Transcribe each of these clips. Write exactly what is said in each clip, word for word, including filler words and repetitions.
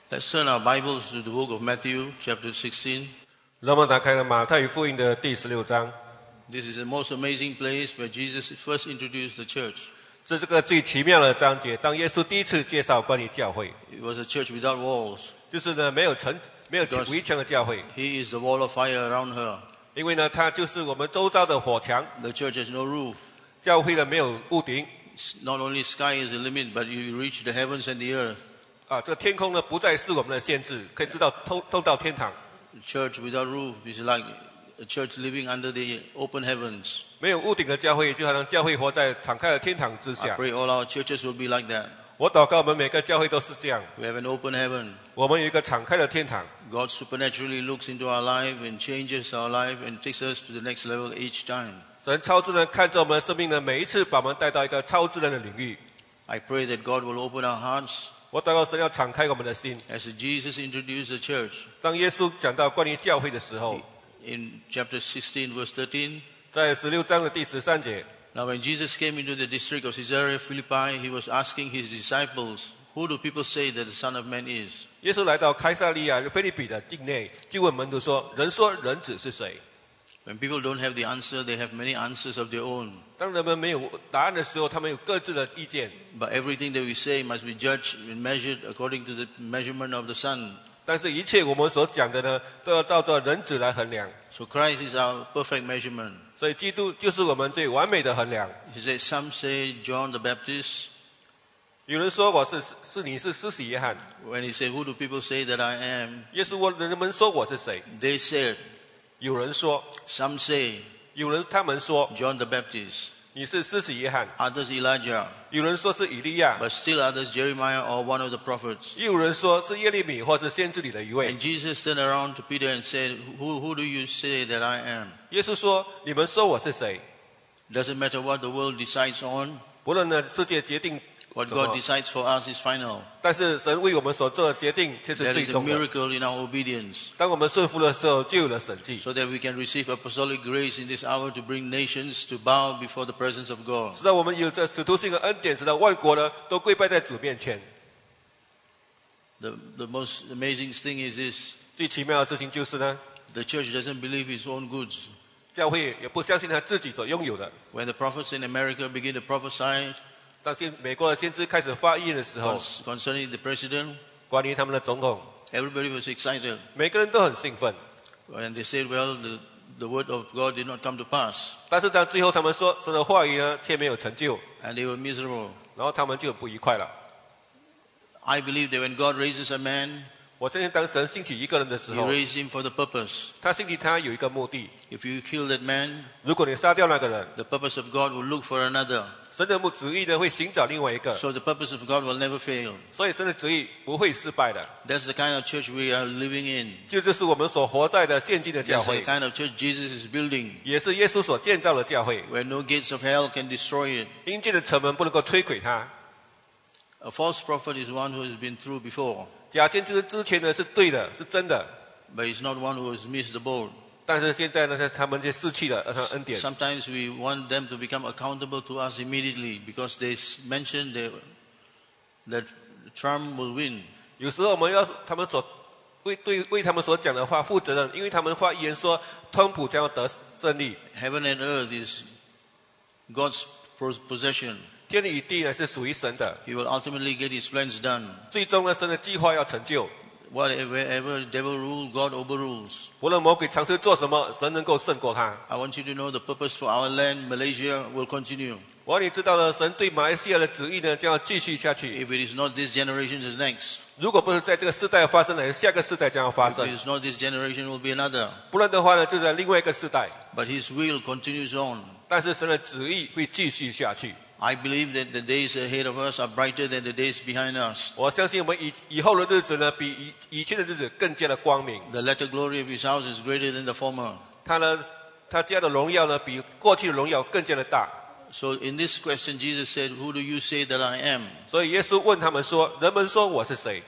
Let's turn our Bibles to the book of Matthew, chapter sixteen. 让我们打开了马太福音的第十六章。 This is the most amazing place where Jesus first introduced the church. 这是个最奇妙的章节，当耶稣第一次介绍关于教会， It was a church without walls. 就是呢没有城、没有围墙的教会， He is the wall of fire around her. 因为呢它就是我们周遭的火墙。 The church has no roof. 教会呢没有屋顶， Not only sky is the limit, but you reach the heavens and the earth. 啊，这个天空呢不再是我们的限制，可以知道通通到天堂。 The church without roof is like a church living under the open heavens. 没有屋顶的教会，就好像教会活在敞开的天堂之 I 下。 pray all our churches will be like that. 我祷告，我们每个教会都是这样。 We have an open heaven. 我们有一个敞开的天堂， God supernaturally looks into our life and changes our life and takes us to the next level each time. 神超自然看着我们的生命呢，每一次把我们带到一个超自然的领域。 I pray that God will open our hearts. 我祷告神要敞开我们的心。 As Jesus introduced the church 当耶稣讲到关于教会的时候， in chapter sixteen, verse thirteen. 在十六章的第十三节， Now when Jesus came into the district of Caesarea Philippi, he was asking his disciples, "Who do people say that the Son of Man is?" 耶稣来到开撒利亚腓立比的境内，就问门徒说：“人说人子是谁？” When people don't have the answer, they have many answers of their own. 当人们没有答案的时候，他们有各自的意见。 But everything that we say must be judged and measured according to the measurement of the sun. 但是，一切我们所讲的呢，都要照着人子来衡量。 So Christ is our perfect measurement. 所以，基督就是我们最完美的衡量。 He said, some say John the Baptist. 有人说我是是你是施洗约翰， When he said, "Who do people say that I am?" 耶稣问人们说我是谁？ They said, 有人说， some say 有人他们说 John the Baptist. 你是施洗约翰， Others Elijah. 有人说是以利亚， But still others Jeremiah or one of the prophets. 又有人说是耶利米或是先知里的一位。 And Jesus turned around to Peter and said, who, who do you say that I am? 耶稣说：“你们说我是谁？ Doesn't matter what the world decides on. 不论呢世界决定 What 什么 God decides for us is final. 但是神为我们所做的决定却是 There 最 is a 终的。 miracle in our obedience 当我们顺服的时候，就有了神迹， so that we can receive apostolic grace in this hour to bring nations to bow before the presence of God. 使到我们有这使徒性的恩典，使到万国呢都跪拜在主面前。 The, the most amazing thing is this. 最奇妙的事情就是呢， The church doesn't believe its own goods. 教会也不相信他自己所拥有的。 When the prophets in America begin to prophesy 当先美国的先知开始发言的时候， concerning the president, 关于他们的总统， everybody was excited. 每个人都很兴奋。 And they said, well, the, the word of God did not come to pass. 但是到最后，他们说神的话语呢，却没有成就， And they were miserable. 然后他们就不愉快了。 I believe that when God raises a man, 我相信当神兴起一个人的时 He 候， raised him for the purpose. 他兴起他有一个目的。 If you kill that man, 如果你杀掉那个人， the purpose of God will look for another. 神的旨意呢会寻找另外一个， So the purpose of God will never fail. 所以神的旨意不会失败的。 That's the kind of church we are living in. 就这是我们所活在的现今的教 That's the 会， kind of church Jesus is building, 也是耶稣所建造的教会。 where no gates of hell can destroy it. 阴间的城门不能够摧毁它。 A false prophet is one who has been through before, 假先知之前的是对的，是真的， but he's not one who has missed the boat. 但是现在呢，他们就失去了他的恩典。 Sometimes we want them to become accountable to us immediately because they mentioned they, that Trump will win. 有时候我们要他们所为对为他们所讲的话负责任，因为他们发言说川普将要得胜利。 Heaven and earth is God's possession. 天与地呢是属于神的， He will ultimately get his plans done. 最终呢神的计划要成就。 Whatever devil rules, God overrules. 无论魔鬼尝试做什么，神能够胜过他。 I want you to know the purpose for our land, Malaysia, will continue. 我要你知道了，神对马来西亚的旨意呢将要继续下去。 If it is not this generation, it's next. 如果不是在这个世代发生的，下个世代将要发 If 生。 it is not this generation, will be another. 不然的话呢，就在另外一个世代。 But His will continues on. 但是神的旨意会继续下去。 I believe that the days ahead of us are brighter than the days behind us. 我相信我们以以后的日子呢，比以以前的日子更加的光明。 The latter glory of His house is greater than the former. 他呢，他家的荣耀呢，比过去的荣耀更加的大。 So in this question, Jesus said, "Who do you say that I am?" 所以耶稣问他们说：“人们说我是谁？”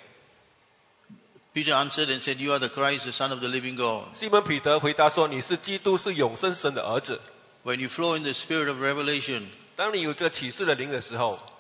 Peter answered and said, "You are the Christ, the Son of the living God." 西门彼得回答说：“你是基督，是永生神的儿子。” When you flow in the spirit of revelation, 当你有这启示的灵的时候，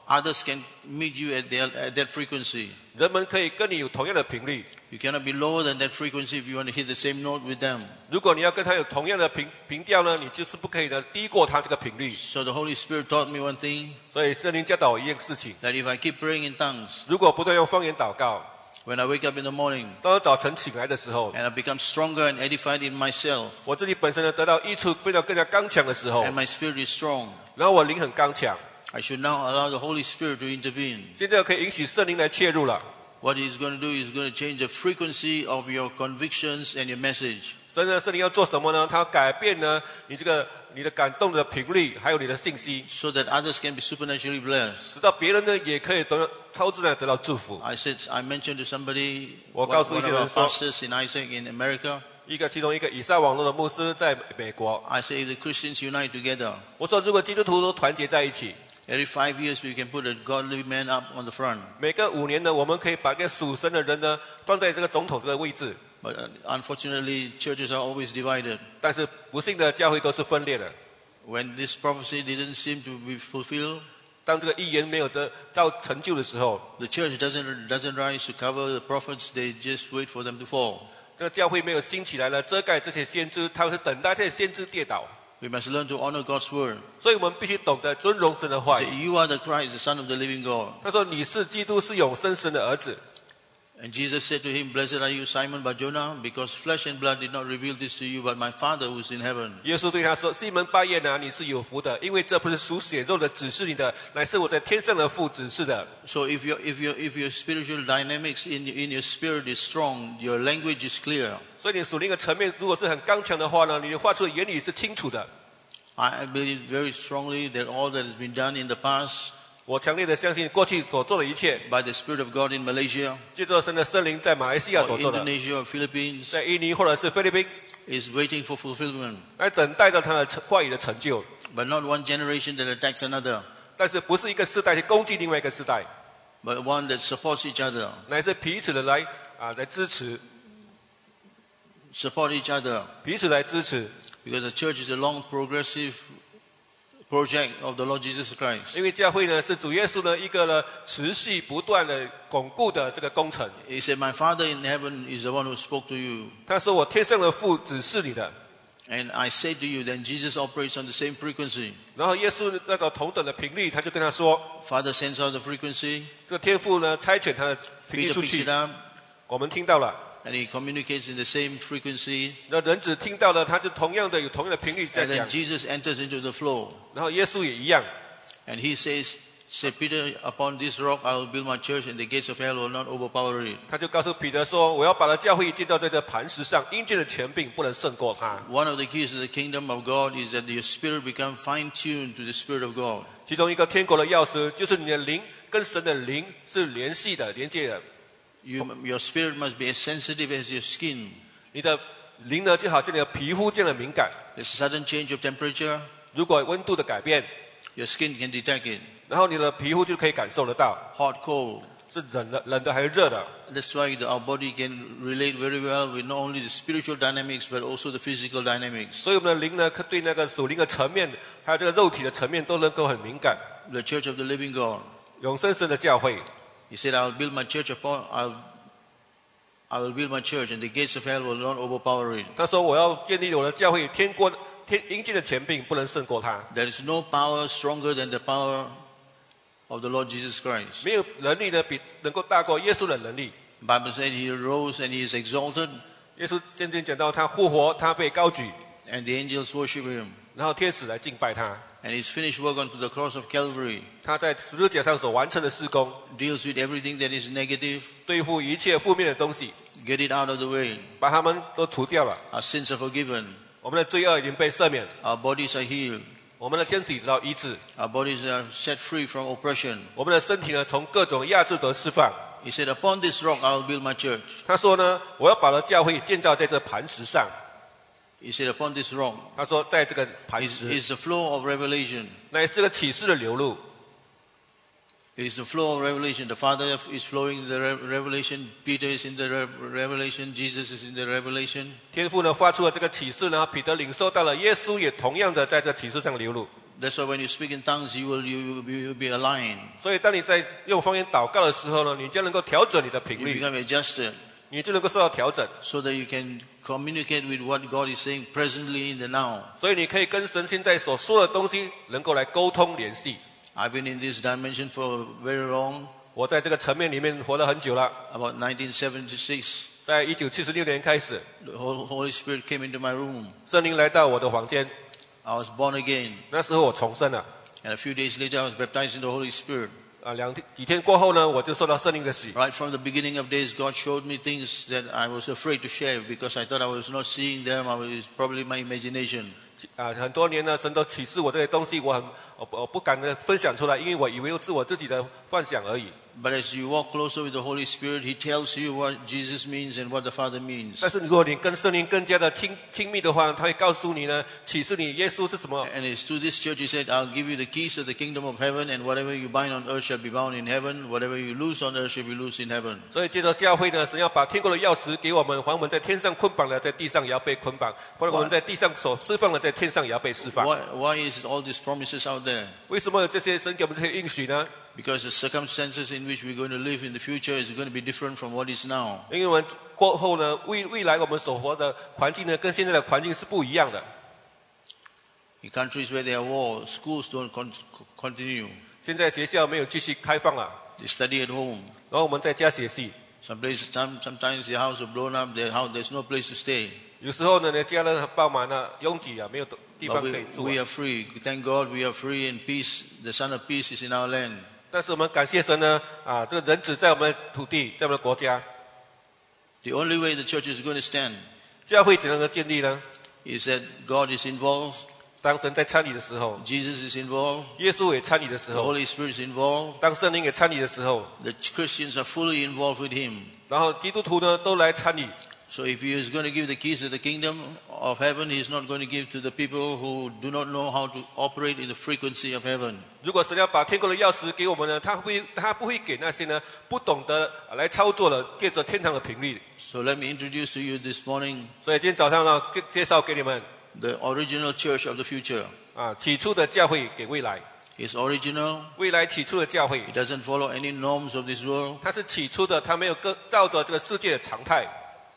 others can meet you at, their, at that frequency. 人们可以跟你有同样的频率。 You cannot be lower than that frequency if you want to hit the same note with them. 如果你要跟他有同样的频频调呢，你就是不可以的低过他这个频率。 So the Holy Spirit taught me one thing, 所以圣灵教导我一件事情： that if I keep praying in tongues, 如果不断用方言祷告， when I wake up in the morning, 当我早晨醒来的时候， and I become stronger and edified in myself, 我自己本身呢得到益处，变得更加刚强的时候， and my spirit is strong, 然后我灵很刚强， I should now allow the Holy Spirit to intervene. 现在可以允许圣灵来切入了。 What he's going to do is going to change the frequency of your convictions and your message. 所以呢，圣灵要做什么呢？他要改变呢你这个你的感动的频率，还有你的信息， So that others can be supernaturally blessed. 直到别人呢也可以得超自然得到祝福。 I said, I mentioned to somebody, 我 one 告诉一 one 些 of 人 our 说， pastors in Isaac in America, 一个其中一个以撒网络的牧师在美国， I say, if the Christians unite together, 我说如果基督徒都团结在一起， every five years we can put a godly man up on the front. 每个五年呢，我们可以把一个属神的人呢放在这个总统这个位置。 But uh, unfortunately, churches are always divided. 但是不幸的教会都是分裂的。 When this prophecy didn't seem to be fulfilled, 当这个预言没有得到成就的时候， the church doesn't, doesn't rise to cover the prophets, they just wait for them to fall. 这个教会没有兴起来了，遮盖这些先知，他们是等待这些先知跌倒。 We must learn to honor God's word. 所以我们必须懂得尊荣神的话 Say, 语。 you are the Christ, the Son of the living God. 他说：“你是基督，是永生神的儿子。” And Jesus said to him, Blessed are you, Simon Bar-Jonah, because flesh and blood did not reveal this to you, but my Father who is in heaven. 耶稣对他说：“西门巴耶拿，你是有福的，因为这不是属血肉的指示你的，乃是我在天上的父指示的。” So if your, if your, if your spiritual dynamics in, in your spirit is strong, your language is clear. 所以你属灵的层面如果是很刚强的话呢，你的话出的言语是清楚的。 I believe very strongly that all that has been done in the past 我强烈的相信过去所做的一切， by the Spirit of God in Malaysia, 借着神的圣灵在马来西亚 or 所做的， Indonesia, or Philippines, 在印尼或者是菲律宾， is waiting for fulfillment. 来等待着他的成话语的成就。 But not one generation that attacks another, 但是不是一个世代去攻击另外一个世代， but one that supports each other, 乃是彼此的来啊来支持， support each other. 彼此来支持。 Because the church is a long progressive project of the Lord Jesus Christ. 因为教会呢是主耶稣的一个呢持续不断的巩固的这个工程。 He said, My Father in heaven is the one who spoke to you. 他说：“我天上的父指示你的。” And I say to you, then Jesus operates on the same frequency. 然后耶稣那个同等的频率，他就跟他说 Father sends out the frequency, 这个天父呢差遣他的频率 Peter 出 picks 去 it，up, 我们听到了。 and he communicates in the same frequency. 那人子听到了，他就同样的有同样的频率在 And 讲 then。Jesus enters into the flow. 然后耶稣也一样， And he says, Say, Peter, upon this rock I will build my church, and the gates of hell will not overpower it. 他就告诉彼得说：“我要把他教会建造在这磐石上，阴间的权柄不能胜过他。” One of the keys to the kingdom of God is that your spirit become fine-tuned to the Spirit of God. 其中一个天国的钥匙，就是你的灵跟神的灵是联系的、连接的。 You, your spirit must be as sensitive as your skin. 你的灵呢，就好像你的皮肤这样的敏感。 There's a sudden change of temperature, 如果温度的改变， your skin can detect it. 然后你的皮肤就可以感受得到， Hot, cold. 是冷的、冷的还是热的。 That's why the, our body can relate very well with not only the spiritual dynamics, but also the physical dynamics. 所以我们的灵呢，可对那个属灵的层面，还有这个肉体的层面，都能够很敏感。 The church of the living God. 永生神的教会， He said, I will build my church upon, I'll, I will build my church, and the gates of hell will not overpower it. 他说：“我要建立我的教会，天国天阴间的权柄不能胜过他。 There is no power stronger than the power of the Lord Jesus Christ. 没有能力呢，比能够大过耶稣的能力。 The Bible said he rose and he is exalted, 耶稣先前讲到，他复活，他被高举， and the angels worship him. 然后天使来敬拜他。 And his finished work onto the cross of Calvary 他在十字架上所完成的事工， deals with everything that is negative. 对付一切负面的东西， Get it out of the way. 把他们都除掉了。 Our sins are forgiven. 我们的罪恶已经被赦免， Our bodies are healed. 我们的身体得到医治， Our bodies are set free from oppression. 我们的身体呢从各种压制得释放。 He said, Upon this rock I will build my church. 他说呢，我要把我的教会建造在这磐石上。 He said, Upon this rock 他说，在这个磐 is, 石， is the flow of revelation. 乃是这个启示的流露。 It is the flow of revelation. The Father is flowing in the re- revelation. Peter is in the re- revelation. Jesus is in the revelation. 天父呢发出了这个启示呢，彼得领受到了，耶稣也同样的在这启示上流露。 That's why when you speak in tongues, you will you will be aligned. 所以当你在用方言祷告的时候呢，你就能够调整你的频 You 率， become adjusted 你就能够受到调整， so that you can communicate with what God is saying presently in the now. 所以你可以跟神现在所说的东西能够来沟通联系。 I've been in this dimension for very long, 我在这个层面里面活了很久了， about nineteen seventy-six. 在一九七十六年开始， The Holy Spirit came into my room. 圣灵来到我的房间， I was born again. 那时候我重生了。 And a few days later, I was baptized in the Holy Spirit. 啊，两天几天过后呢，我就受到圣灵的洗。 Right from the beginning of days, God showed me things that I was afraid to share because I thought I was not seeing them. I was probably my imagination. 啊，很多年呢，神都启示我这些东西，我很我我不敢的分享出来，因为我以为是我自己的幻想而已。 But as you walk closer with the Holy Spirit, He tells you what Jesus means and what the Father means. 但是如果你跟圣灵更加的亲亲密的话，他会告诉你呢，启示你耶稣是什么。 And it's to this church He said, I'll give you the keys of the kingdom of heaven, and whatever you bind on earth shall be bound in heaven. Whatever you loose on earth shall be loose in heaven. 所以接着教会呢，神要把天国的钥匙给我们，还我们在天上捆绑的，在地上也要被捆绑；或者我们在地上所释放的，在天上也要被释放。 Why, why is all these promises out there? 为什么有这些神给我们这些应许呢？ Because the circumstances in which we're going to live in the future is going to be different from what is now. 因为我们过后呢，未未来我们所活的环境呢，跟现在的环境是不一样的。 In countries where there are war, schools don't con- continue. 现在学校没有继续开放了， They study at home. 然后我们在家学习。 Some places, some, sometimes the house is blown up. Their house, there's no place to stay. 有时候呢，你家人爆满了，拥挤啊，没有地 But 方 we, 可以住、 we 啊。 are free. Thank God we are free and peace. The Son of Peace is in our land. 但是我们感谢神呢，啊，这个人子在我们的土地，在我们的国家， The only way the church is going to stand 教会怎样的建立呢？ is that God is involved, 当神在参与的时候， Jesus is involved, 耶稣也参与的时 the 候， Holy Spirit is involved, 当圣灵也参与的时候， the Christians are fully involved with Him. 然后基督徒呢都来参与。 So if He is going to give the keys to the kingdom of heaven, He is not going to give to the people who do not know how to operate in the frequency of heaven. 如果神要把天国的钥匙给我们呢，他会他不会给那些呢不懂得来操作的，借着天堂的频率。 So let me introduce to you this morning 所以今天早上呢，介介绍给你们 the original church of the future. 啊，起初的教会给未来， It's original. 未来起初的教会， It doesn't follow any norms of this world. 它是起初的，它没有跟照着这个世界的常态，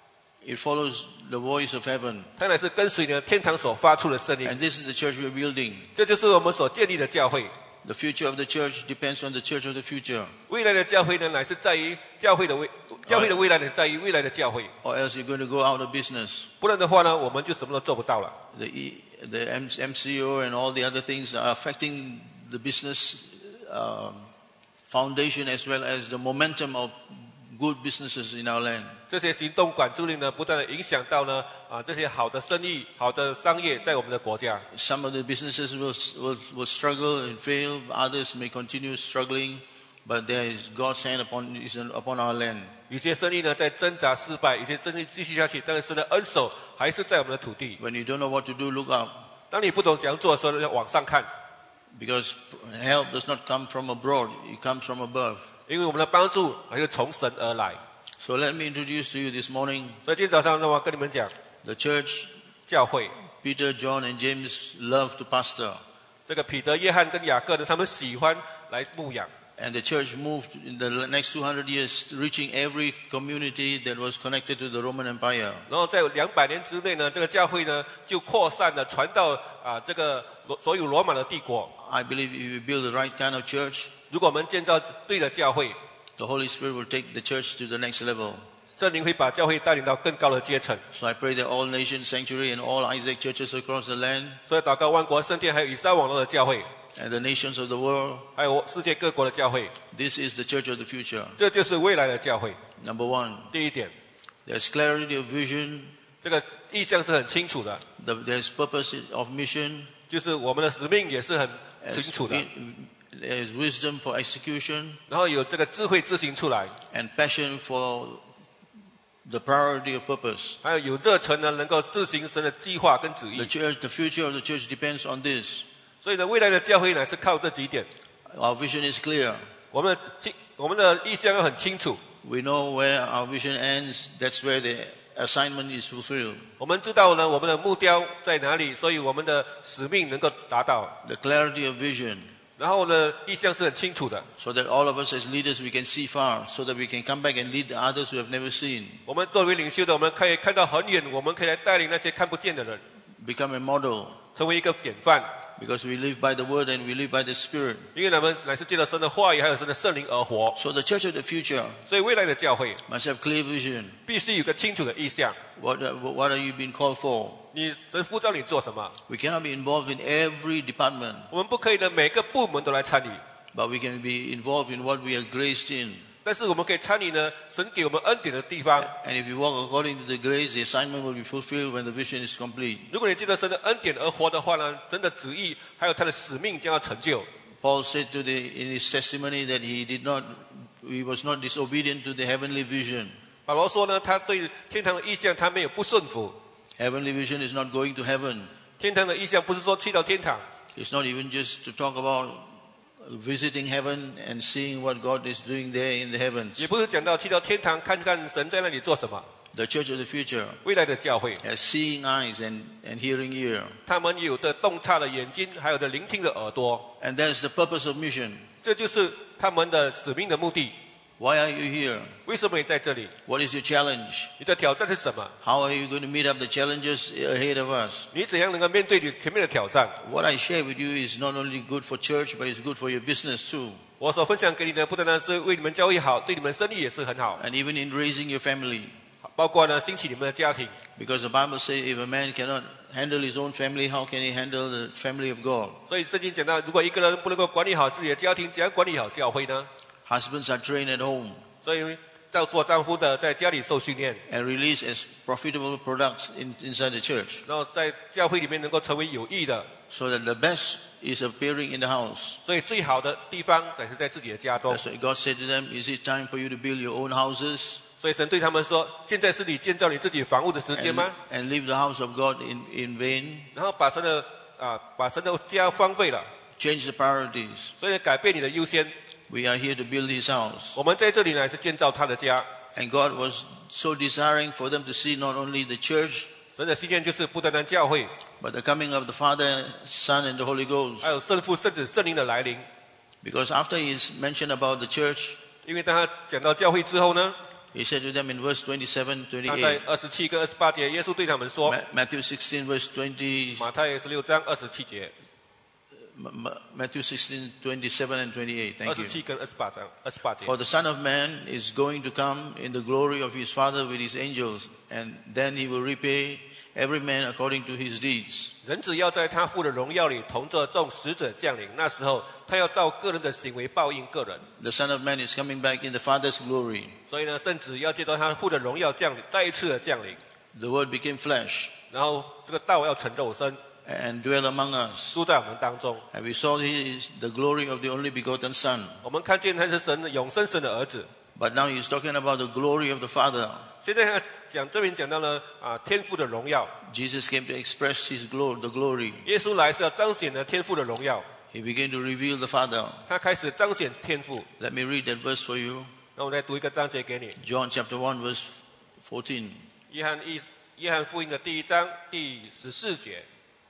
It follows the voice of heaven. 它乃是跟随呢天堂所发出的声音。 And this is the church we're building. 这就是我们所建立的教会。 The future of the church depends on the church of the future. 未来的教会呢，乃是在于教会的未，教会的未来呢，是在于未来的教会。 Or else you're going to go out of business. 不然的话呢，我们就什么都做不到了。 The, E- the M- MCO and all the other things are affecting the business um, foundation as well as the momentum of good businesses in our land. 这些行动管制令呢，不断的影响到呢啊这些好的生意、好的商业在我们的国家。 Some of the businesses will, will, will struggle and fail. Others may continue struggling. But there is God's hand upon, is upon our land. 有些生意呢在挣扎失败，有些生意继续下去，但是神的恩手还是在我们的土地。 When you don't know what to do, look up. 当你不懂怎样做的时候，要往上看， Because help does not come from abroad. It comes from above. 因为我们的帮助还是从神而来。 So let me introduce to you this morning 所以今天早上让我跟你们讲， the church 教会 Peter, John, and James love to pastor. 这个彼得、约翰跟雅各呢，他们喜欢来牧养。 And the church moved in the next two hundred years, reaching every community that was connected to the Roman Empire. 然后在两百年之内呢，这个教会呢就扩散了，传到啊这个罗所有罗马的帝国。 I believe if we build the right kind of church, 如果我们建造对的教会， the Holy Spirit will take the church to the next level. 圣灵会把教会带领到更高的阶层。 So I pray that all nations, sanctuary, and all Isaac churches across the land, 所以祷告万国圣殿还有以撒网络的教会， and the nations of the world, 还有世界各国的教会， this is the church of the future. 这就是未来的教会。 Number one, 第一点， there's clarity of vision, 这个意向是很清楚的， the, there's purpose of mission, 就是我们的使命也是很清 there's, 楚的， there's wisdom for execution, 然后有这个智慧执行出来， and passion for the priority of purpose. 还有有热忱呢，能够执行神的计划跟旨 The 意。 church, the future of the church depends on this. 所以呢，未来的教会呢是靠这几点。 Our vision is clear. 我们的我们的意向要很清楚， We know where our vision ends. That's where the assignment is fulfilled. 我们知道呢，我们的目标在哪里，所以我们的使命能够达到。 The clarity of vision. 然后呢，意向是很清楚的。 So that all of us as leaders, we can see far, so that we can come back and lead the others who have never seen. 我们作为领袖的，我们可以看到很远，我们可以来带领那些看不见的人， Become a model. 成为一个典范。 Because we live by the word and we live by the Spirit. 因为我们乃是借着神的话语，还有神的圣灵而活。 So the church of the future 所以未来的教会 must have clear vision. 必须有个清楚的意向。 What, what are you being called for? 你神呼召你做什么？ We cannot be involved in every department, 我们不可以呢每个部门都来参与， but we can be involved in what we are graced in. 但是我们可以参与呢神给我们恩典的地方。 And if you walk according to the grace, the assignment will be fulfilled when the vision is complete. 如果你借着神的恩典而活的话呢，神的旨意还有他的使命将要成就。 Paul said to the, in his testimony that he did not, he was not disobedient to the heavenly vision. 保罗说呢，他对天堂的意向他没有不顺服。 Heavenly vision is not going to heaven. 天堂的意向不是说去到天堂， It's not even just to talk about visiting heaven and seeing what God is doing there in the heavens. 也不是讲到去到天堂看看神在那里做什么。 The church of the future 未来的教会， has seeing eyes and, and hearing ear. 他们有的洞察的眼睛，还有的聆听的耳朵， And that is the purpose of mission. 这就是他们的使命的目的。 Why are you here? 为什么你在这里？ What is your challenge? 你的挑战是什么？ How are you going to meet up the challenges ahead of us? 你怎样能够面对你前面的挑战？ What I share with you is not only good for church, but it's good for your business too. 我所分享给你的，不单单是为你们教会好，对你们生意也是很好， And even in raising your family. 包括呢兴起你们的家庭。 Because the Bible says if a man cannot handle his own family, how can he handle the family of God? 所以圣经讲到，如果一个人不能够管理好自己的家庭，怎样管理好教会呢？ Husbands are trained at home 所以要做丈夫的，在家里受训练， and released as profitable products in, inside the church. 然后在教会里面能够成为有益的。 So that the best is appearing in the house. 所以最好的地方才是在自己的家中。 That's why God said to them, is it time for you to build your own houses? 所以神对他们说：“现在是你建造你自己房屋的时间 And, 吗？ and leave the house of God in, in vain? 然后把神的啊，把神的家荒废了， Change the priorities. 所以改变你的优先。 We are here to build his house. 我们在这里呢是建造他的家。 And God was so desiring for them to see not only the church, 神的信念就是不单单教会， but the coming of the Father, Son, and the Holy Ghost. 还有圣父、圣子、圣灵的来临。 Because after he's mentioned about the church, 因为当他讲到教会之后呢， he said to them in verse twenty-seven, 他在 twenty-eight, 二十七跟二十八节，耶稣对他们说： Ma- Matthew sixteen, verse twenty, 马太十六章二十七节， Ma- Ma- Matthew sixteen, twenty-seven and twenty-eight. 二 Thank 十 you. 七跟二十八章二十八节。 For the Son of Man is going to come in the glory of his Father with his angels, and then he will repay every man according to his deeds. 人子要在他父的荣耀里同着众使者降临，那时候他要照个人的行为报应个人。 The Son of Man is coming back in the Father's glory. 所以呢，圣子要借着他父的荣耀降临，再一次的降临， The Word became flesh 然后这个道要成肉身， and dwell among us. 住在我们当中。 And we saw his, the glory of the only begotten Son. 我们看见他是神的永生神的儿子。 But now he's talking about the glory of the Father. 现在他讲这边讲到了啊天父的荣耀， Jesus came to express his glory, the glory. 耶稣来是要彰显了天父的荣耀， He began to reveal the Father. 他开始彰显天父。 Let me read that verse for you. 那我再读一个章节给你， John chapter one, verse fourteen. 约翰一约翰福音的第一章第十四节。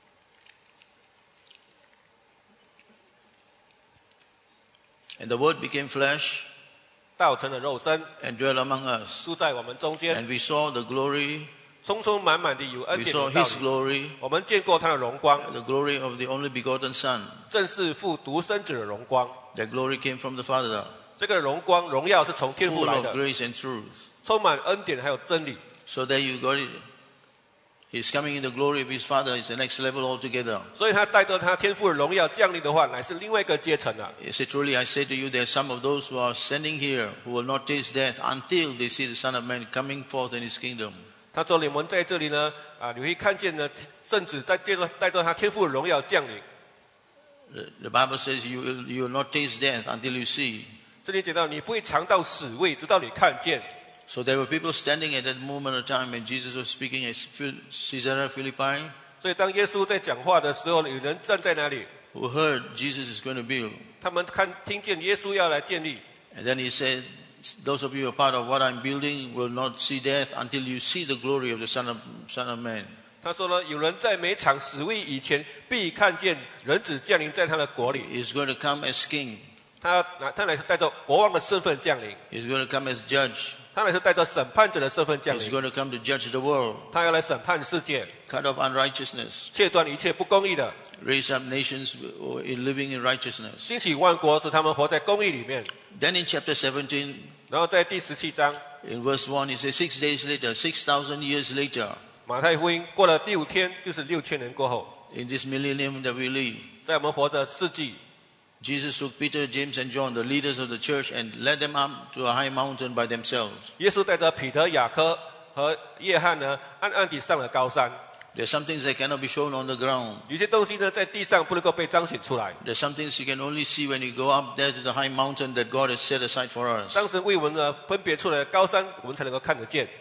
And the Word became flesh 道成了肉身， and dwelt among us. 住在我们中间， And we saw the glory, 充充满满的有恩 we 典 saw 的道 his 理。 glory, 我们见过他的荣光， the glory of the only begotten Son. 正是父独生子的荣光。 That glory came from the Father, 这个荣光荣耀是从天父 full 来 of 的， grace and truth. 充满恩典还有真理。 So there you got it. He's coming in the glory of his Father. It's the next level altogether. 所以他带着他天父的荣耀降临的话，乃是另外一个阶层了。 He said, truly I say to you, there are some of those who are standing here who will not taste death until they see the Son of Man coming forth in his kingdom. 他说：“你们在这里呢，啊，你会看见呢，圣子在接着带着他天父的荣耀降临。 The, the Bible says you will, you will not taste death until you see. 这里讲到，你不会尝到死味，直到你看见。 So there were people standing at that moment of time when Jesus was speaking at Caesarea Philippi 所以当耶稣在讲话的时候，有人站在那里， who heard Jesus is going to build. 他们看听见耶稣要来建立， And then he said, those of you who are part of what I'm building will not see death until you see the glory of the Son of, Son of Man. 他说呢，有人在每场死位以前，必看见人子降临在他的国里。 He's going to come as king. 他他乃是带着国王的身份降临， He's going to come as judge. 他乃是带着审判者的身份降 He's 临。 going to come to judge the world, 他要来审判世界， cut off unrighteousness, 切断一切不公义的， raise up nations in living in righteousness. 兴起万国，使他们活在公义里面。 Then in chapter seventeen, 然后在第十七章， in verse one, he says, six days later, six thousand years later, 马太福音过了第五天，就是六千年过后， in this millennium that we live, 在我们活着世纪， Jesus took Peter, James, and John, the leaders of the church, and led them up to a high mountain by themselves. 耶稣带着彼得、雅各和约翰呢，暗暗地上了高山。 There are some things that cannot be shown on the ground. 有些东西呢，在地上不能够被彰显出来。 There are some things you can only see when you go up there to the high mountain that God has set aside for us. 当神为我们呢分别出来的高山，我们才能够看得见。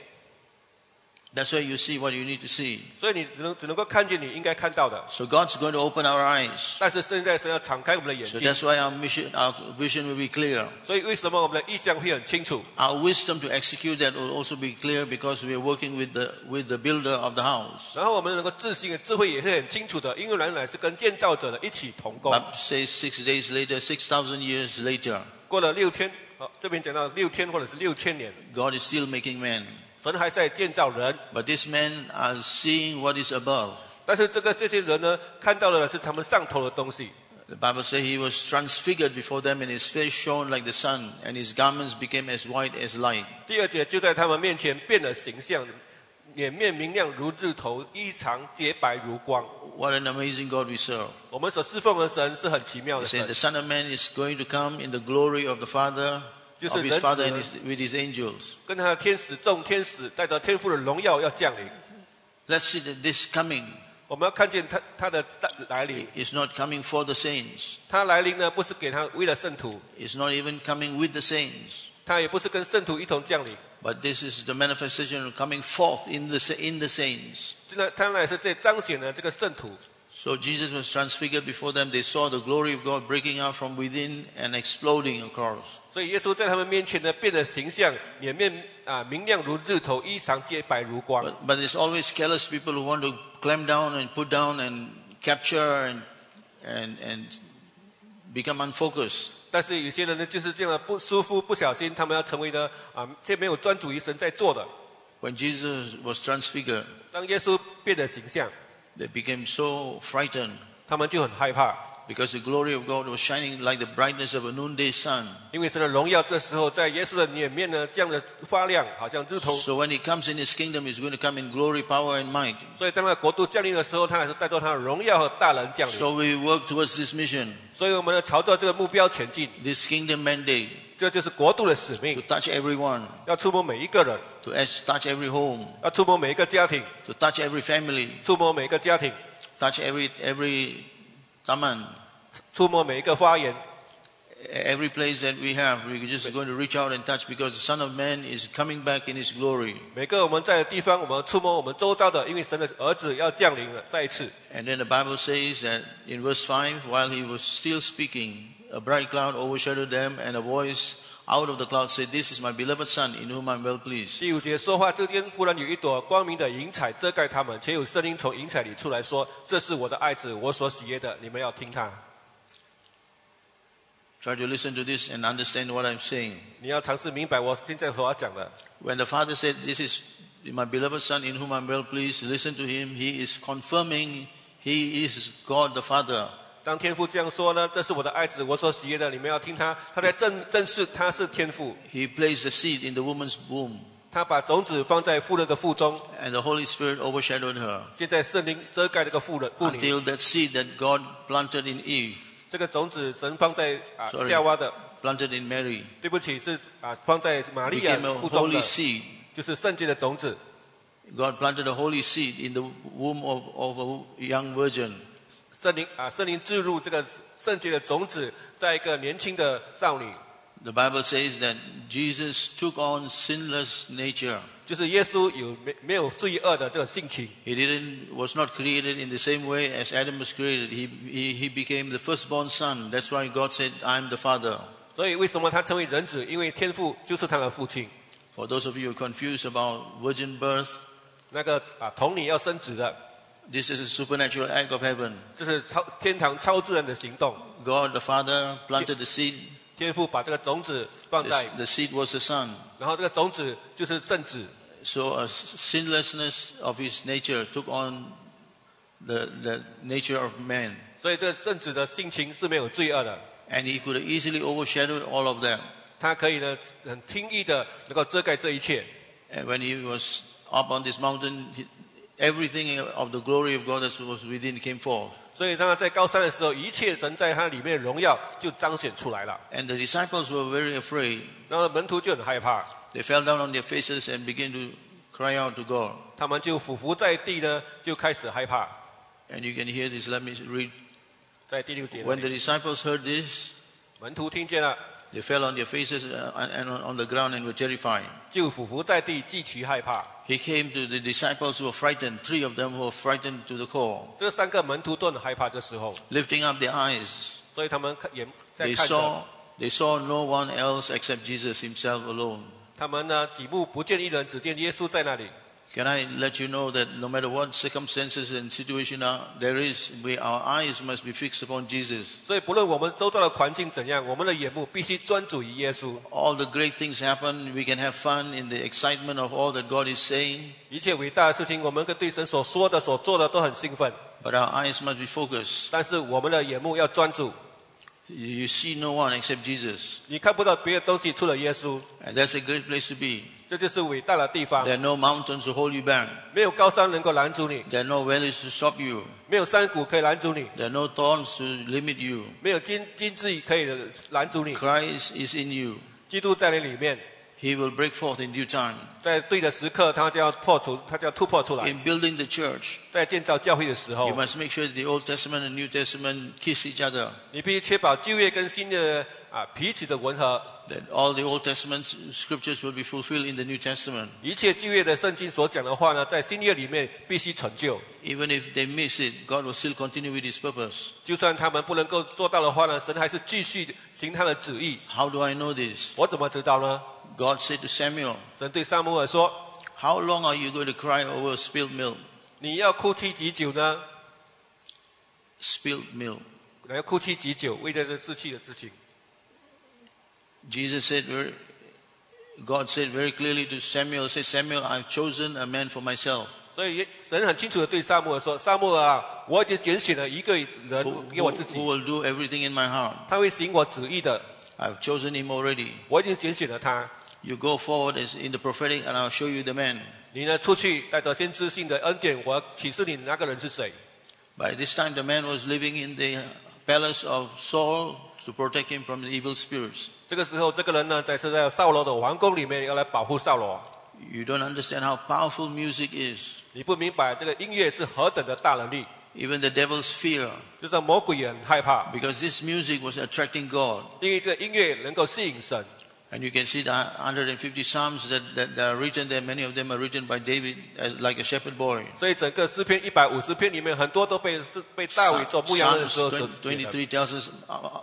That's why you see what you need to see. 所以你只能只能够看见你应该看到的。 So God's going to open our eyes. 但是现在神要敞开我们的眼 So 睛， that's why our mission, our vision will be clear. 所以为什么我们的意向会很清楚？ Our wisdom to execute that will also be clear because we are working with the with the builder of the house. 然后我们能够自信的智慧也是很清楚的，因为乃乃是跟建造者的一起同工。 But says six days later, six thousand years later, 过了六天，哦，这边讲到六天或者是六千年， God is still making men. 神还在建造人。 But these men are seeing what is above. 但是这个这些人呢，看到的是他们上头的东西。 The Bible says he was transfigured before them and his face shone like the sun and his garments became as white as light. 第二节就在他们面前变了形象，脸面明亮如日头，衣裳洁白如光。 What an amazing God we serve. 我们所侍奉的神是很奇妙 He 的 said 神 the，Son of Man is going to come in the glory of the Father, 就是 of his 人子 Father and his, with his angels. 跟他的天使众天使带着天父的荣耀要降临。 Let's see that this coming 我们要看见他他的来临， is not coming for the saints. 他来临呢不是给他为了圣徒， It's not even coming with the saints. 他也不是跟圣徒一同降临， But this is the manifestation of coming forth in the, in the saints. 真的他乃是在彰显了这个圣徒。 So Jesus was transfigured before them. They saw the glory of God breaking out from within and exploding across. 所以耶稣在他们面前呢变得形象，脸面啊明亮如日头，衣裳洁白如光。 But, but there's always careless people who want to clamp down and put down and capture and, and, and become unfocused. 但是有些人呢就是这样的不舒服、不小心，他们要成为呢啊这没有专注于神在做的。 When Jesus was transfigured, 当耶稣变得形象， they became so frightened 他们就很害怕， because the glory of God was shining like the brightness of a noonday sun. 因为神的荣耀这时候在耶稣的脸面呢这样的发亮，好像日头。 So when he comes in his kingdom, he's going to come in glory, power, and might. 所以当他国度降临的时候，他还是带着他的荣耀和大能降临。 So we work towards this mission, 所以我们要朝着这个目标前进， this kingdom mandate, 这就是国度的使 to 命， touch everyone, 要触摸每一个人， to touch every home, 要触摸每一个家庭， to touch every family, 触摸每一个家庭， touch every every taman, 触摸每一个花园， every place that we have. We're just going to reach out and touch because the Son of Man is coming back in his glory. 每个我们在的地方，我们触摸我们周遭的，因为神的儿子要降临了，再一次。 And then the Bible says that in verse five, while he was still speaking, a bright cloud overshadowed them, and a voice out of the cloud said, "This is my beloved Son, in whom I'm well pleased." 第五节说话之间，忽然有一朵光明的云彩遮盖他们，且有声音从云彩里出来说：“这是我的爱子，我所喜悦的，你们要听他。” Try to listen to this and understand what I'm saying. 你要尝试明白我现在所要讲的。 When the Father said, "This is my beloved Son, in whom I'm well pleased," listen to him. He is confirming he is God the Father. 当天父这样说呢，这是我的爱子，我所喜悦的，你们要听他。他在正正视他是天父， He placed the seed in the woman's womb, 他把种子放在妇人的腹中， and the Holy Spirit overshadowed her 现在圣灵遮盖这个妇人妇女。 until that seed that God planted in Eve, 这个种子神放在啊 Sorry. 夏娃的， planted in Mary, 对不起是啊放在玛利亚 became a 腹中 holy 的， seed. 就是圣洁的种子。 God planted a holy seed in the womb of, of a young virgin. 圣灵啊圣灵置入这个圣洁的种子，在一个年轻的少女， The Bible says that Jesus took on sinless nature. 就是耶稣有没没有罪恶的这个性情。 He didn't was not created in the same way as Adam was created. He, he he became the firstborn son. That's why God said, "I am the Father." 所以为什么他称为人子？因为天父就是他的父亲。 For those of you who are confused about virgin birth, 那个啊，童女要生子的， this is a supernatural act of heaven. 这是超天堂超自然的行动。 God the Father planted the seed. 天父把这个种子放 The, 在， the seed was the Son. 然后这个种子就是圣子， So a sinlessness of his nature took on the, the nature of man. 所以这圣子的性情是没有罪恶的， And he could have easily overshadowed all of them. 他可以呢很轻易的能够遮盖这一切。 And when he was up on this mountain, he, everything of the glory of God that was within came forth. 所以当他在高山的时候，一切神在他里面的荣耀就彰显出来了。 And the disciples were very afraid. 然后门徒就很害怕， They fell down on their faces and began to cry out to God. 他们就俯伏在地呢，就开始害怕。 And you can hear this. Let me read. 在第六节那 When the 里， disciples heard this, 门徒听见了， they fell on their faces and on the ground and were terrified. 就俯伏在地，极其害怕。 He came to the disciples who were frightened, three of them who were frightened to the core. 这三个门徒都很害怕这时候， Lifting up their eyes, 所以他们看眼在 they 看着， saw, they saw no one else except Jesus himself alone. 他们呢几目不见一人，只见耶稣在那里。 Can I let you know that no matter what circumstances and situation are, there is, we, our eyes must be fixed upon Jesus. 所以不论我们周遭的环境怎样，我们的眼目必须专注于耶稣。 All the great things happen. We can have fun in the excitement of all that God is saying. 一切伟大的事情，我们跟对神所说的、所做的都很兴奋， But our eyes must be focused. 但是我们的眼目要专注。 You see no one except Jesus. 你看不到别的东西，除了耶稣， And that's a great place to be. 这就是伟大的地方 There。are no mountains to hold you back. 没有高山能够拦住你， There are no valleys to stop you. 没有山谷可以拦住你， There are no thorns to limit you. 没有荆荆棘可以拦住你。 Christ is in you. 基督在你里面， He will break forth in due time. 在对的时刻，他就要破除，他就要突破出来。 In building the church, 在建造教会的时 you 候， must make sure that the Old Testament and New Testament kiss each other. 你必须确保旧约跟新的啊彼此的吻合。 That all the Old Testament scriptures will be fulfilled in the New Testament. 一切旧约的圣经所讲的话呢，在新约里面必须成就。 Even if they miss it, God will still continue with His purpose. 就算他们不能够做到的话呢，神还是继续行他的旨意。 How do I know this? 我怎么知道呢？ God said to Samuel, 神对撒母耳说 how long are you going to cry over spilled milk?：“ 你要哭泣几久呢？ Spilled milk. 你要哭泣几久？为了这失去的事情。” Jesus said, very, God said very clearly to Samuel, said, Samuel, I've chosen a man for myself 所以神很清楚的对撒母耳说：“撒母耳啊，我已经拣选了一个人 who, 给我 who, 自 who 己， will do everything in my heart. 他会行我旨意的。 I've chosen him already. 我已经拣选了他。 You go forward as in the prophetic and I'll show you the man. 你呢，出去带着先知性的恩典，我启示你那个人是谁。” By this time, the man was living in the palace of Saul to protect him from the evil spirits. 这个时候，这个人呢，在是在扫罗的王宫里面，要来保护扫罗。 You don't understand how powerful music is. 你不明白这个音乐是何等的大能力， Even the devils fear 就是魔鬼也很害怕， because this music was attracting God. 因为这个音乐能够吸引神。 And you can see the one hundred fifty psalms that, that, that are written there. Many of them are written by David as like a shepherd boy. 所以整个诗篇一百五十篇里面，很多都被是被大卫做牧羊人的 Psalms 时候所写的。 twenty-three tells us, uh,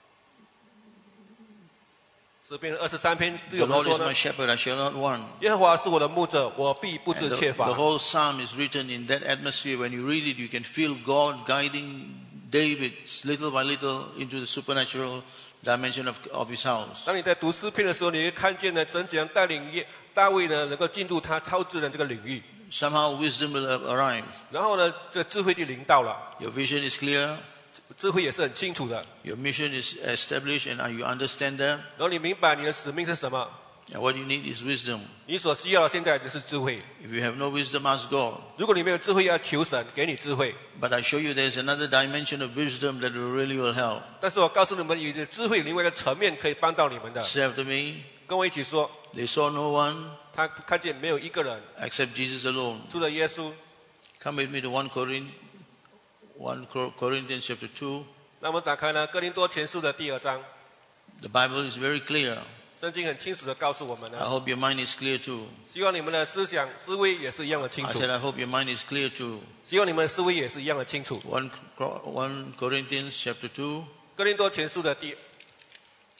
诗篇二十三篇对 the 我们 Lord 说 is 呢 my，shepherd, I shall not want. 耶和华是我的牧者，我必不 And 致 the, 缺 the 乏。 whole psalm is written in that atmosphere. When you read it, you can feel God guiding David little by little into the supernatural dimension of, of his house. 当你在读诗篇的时候，你会看见呢，神怎样带领耶大卫呢，能够进入他超自然这个领域。 Somehow wisdom will arrive. 然后呢，这个智慧就临到了， Your vision is clear. 智慧也是很清楚的。 Your mission is established and you understand that. 然后你明白你的使命是什么， And what you need is wisdom. 你所需要的现在就是智慧。 If you have no wisdom, ask God. 如果你没有智慧，要求神给你智慧。 But I show you there's another dimension of wisdom that really will help. 但是我告诉你们，有智慧另外一个层面可以帮到你们的。 Say after me, 跟我一起说， they saw no one 他看见没有一个人， except Jesus alone. 除了耶稣。 Come with me to First Corinthians, First Corinthians chapter two. 那我们打开呢，哥林多前书的第二章， The Bible is very clear. 圣经很清楚的告诉我们 I 呢， hope your mind is clear too. 希望你们的思想思维也是一样的清 I 楚， said I hope your mind is clear too. 希望你们的思维也是一样的清楚。 First Corinthians chapter two. 哥林多前书的第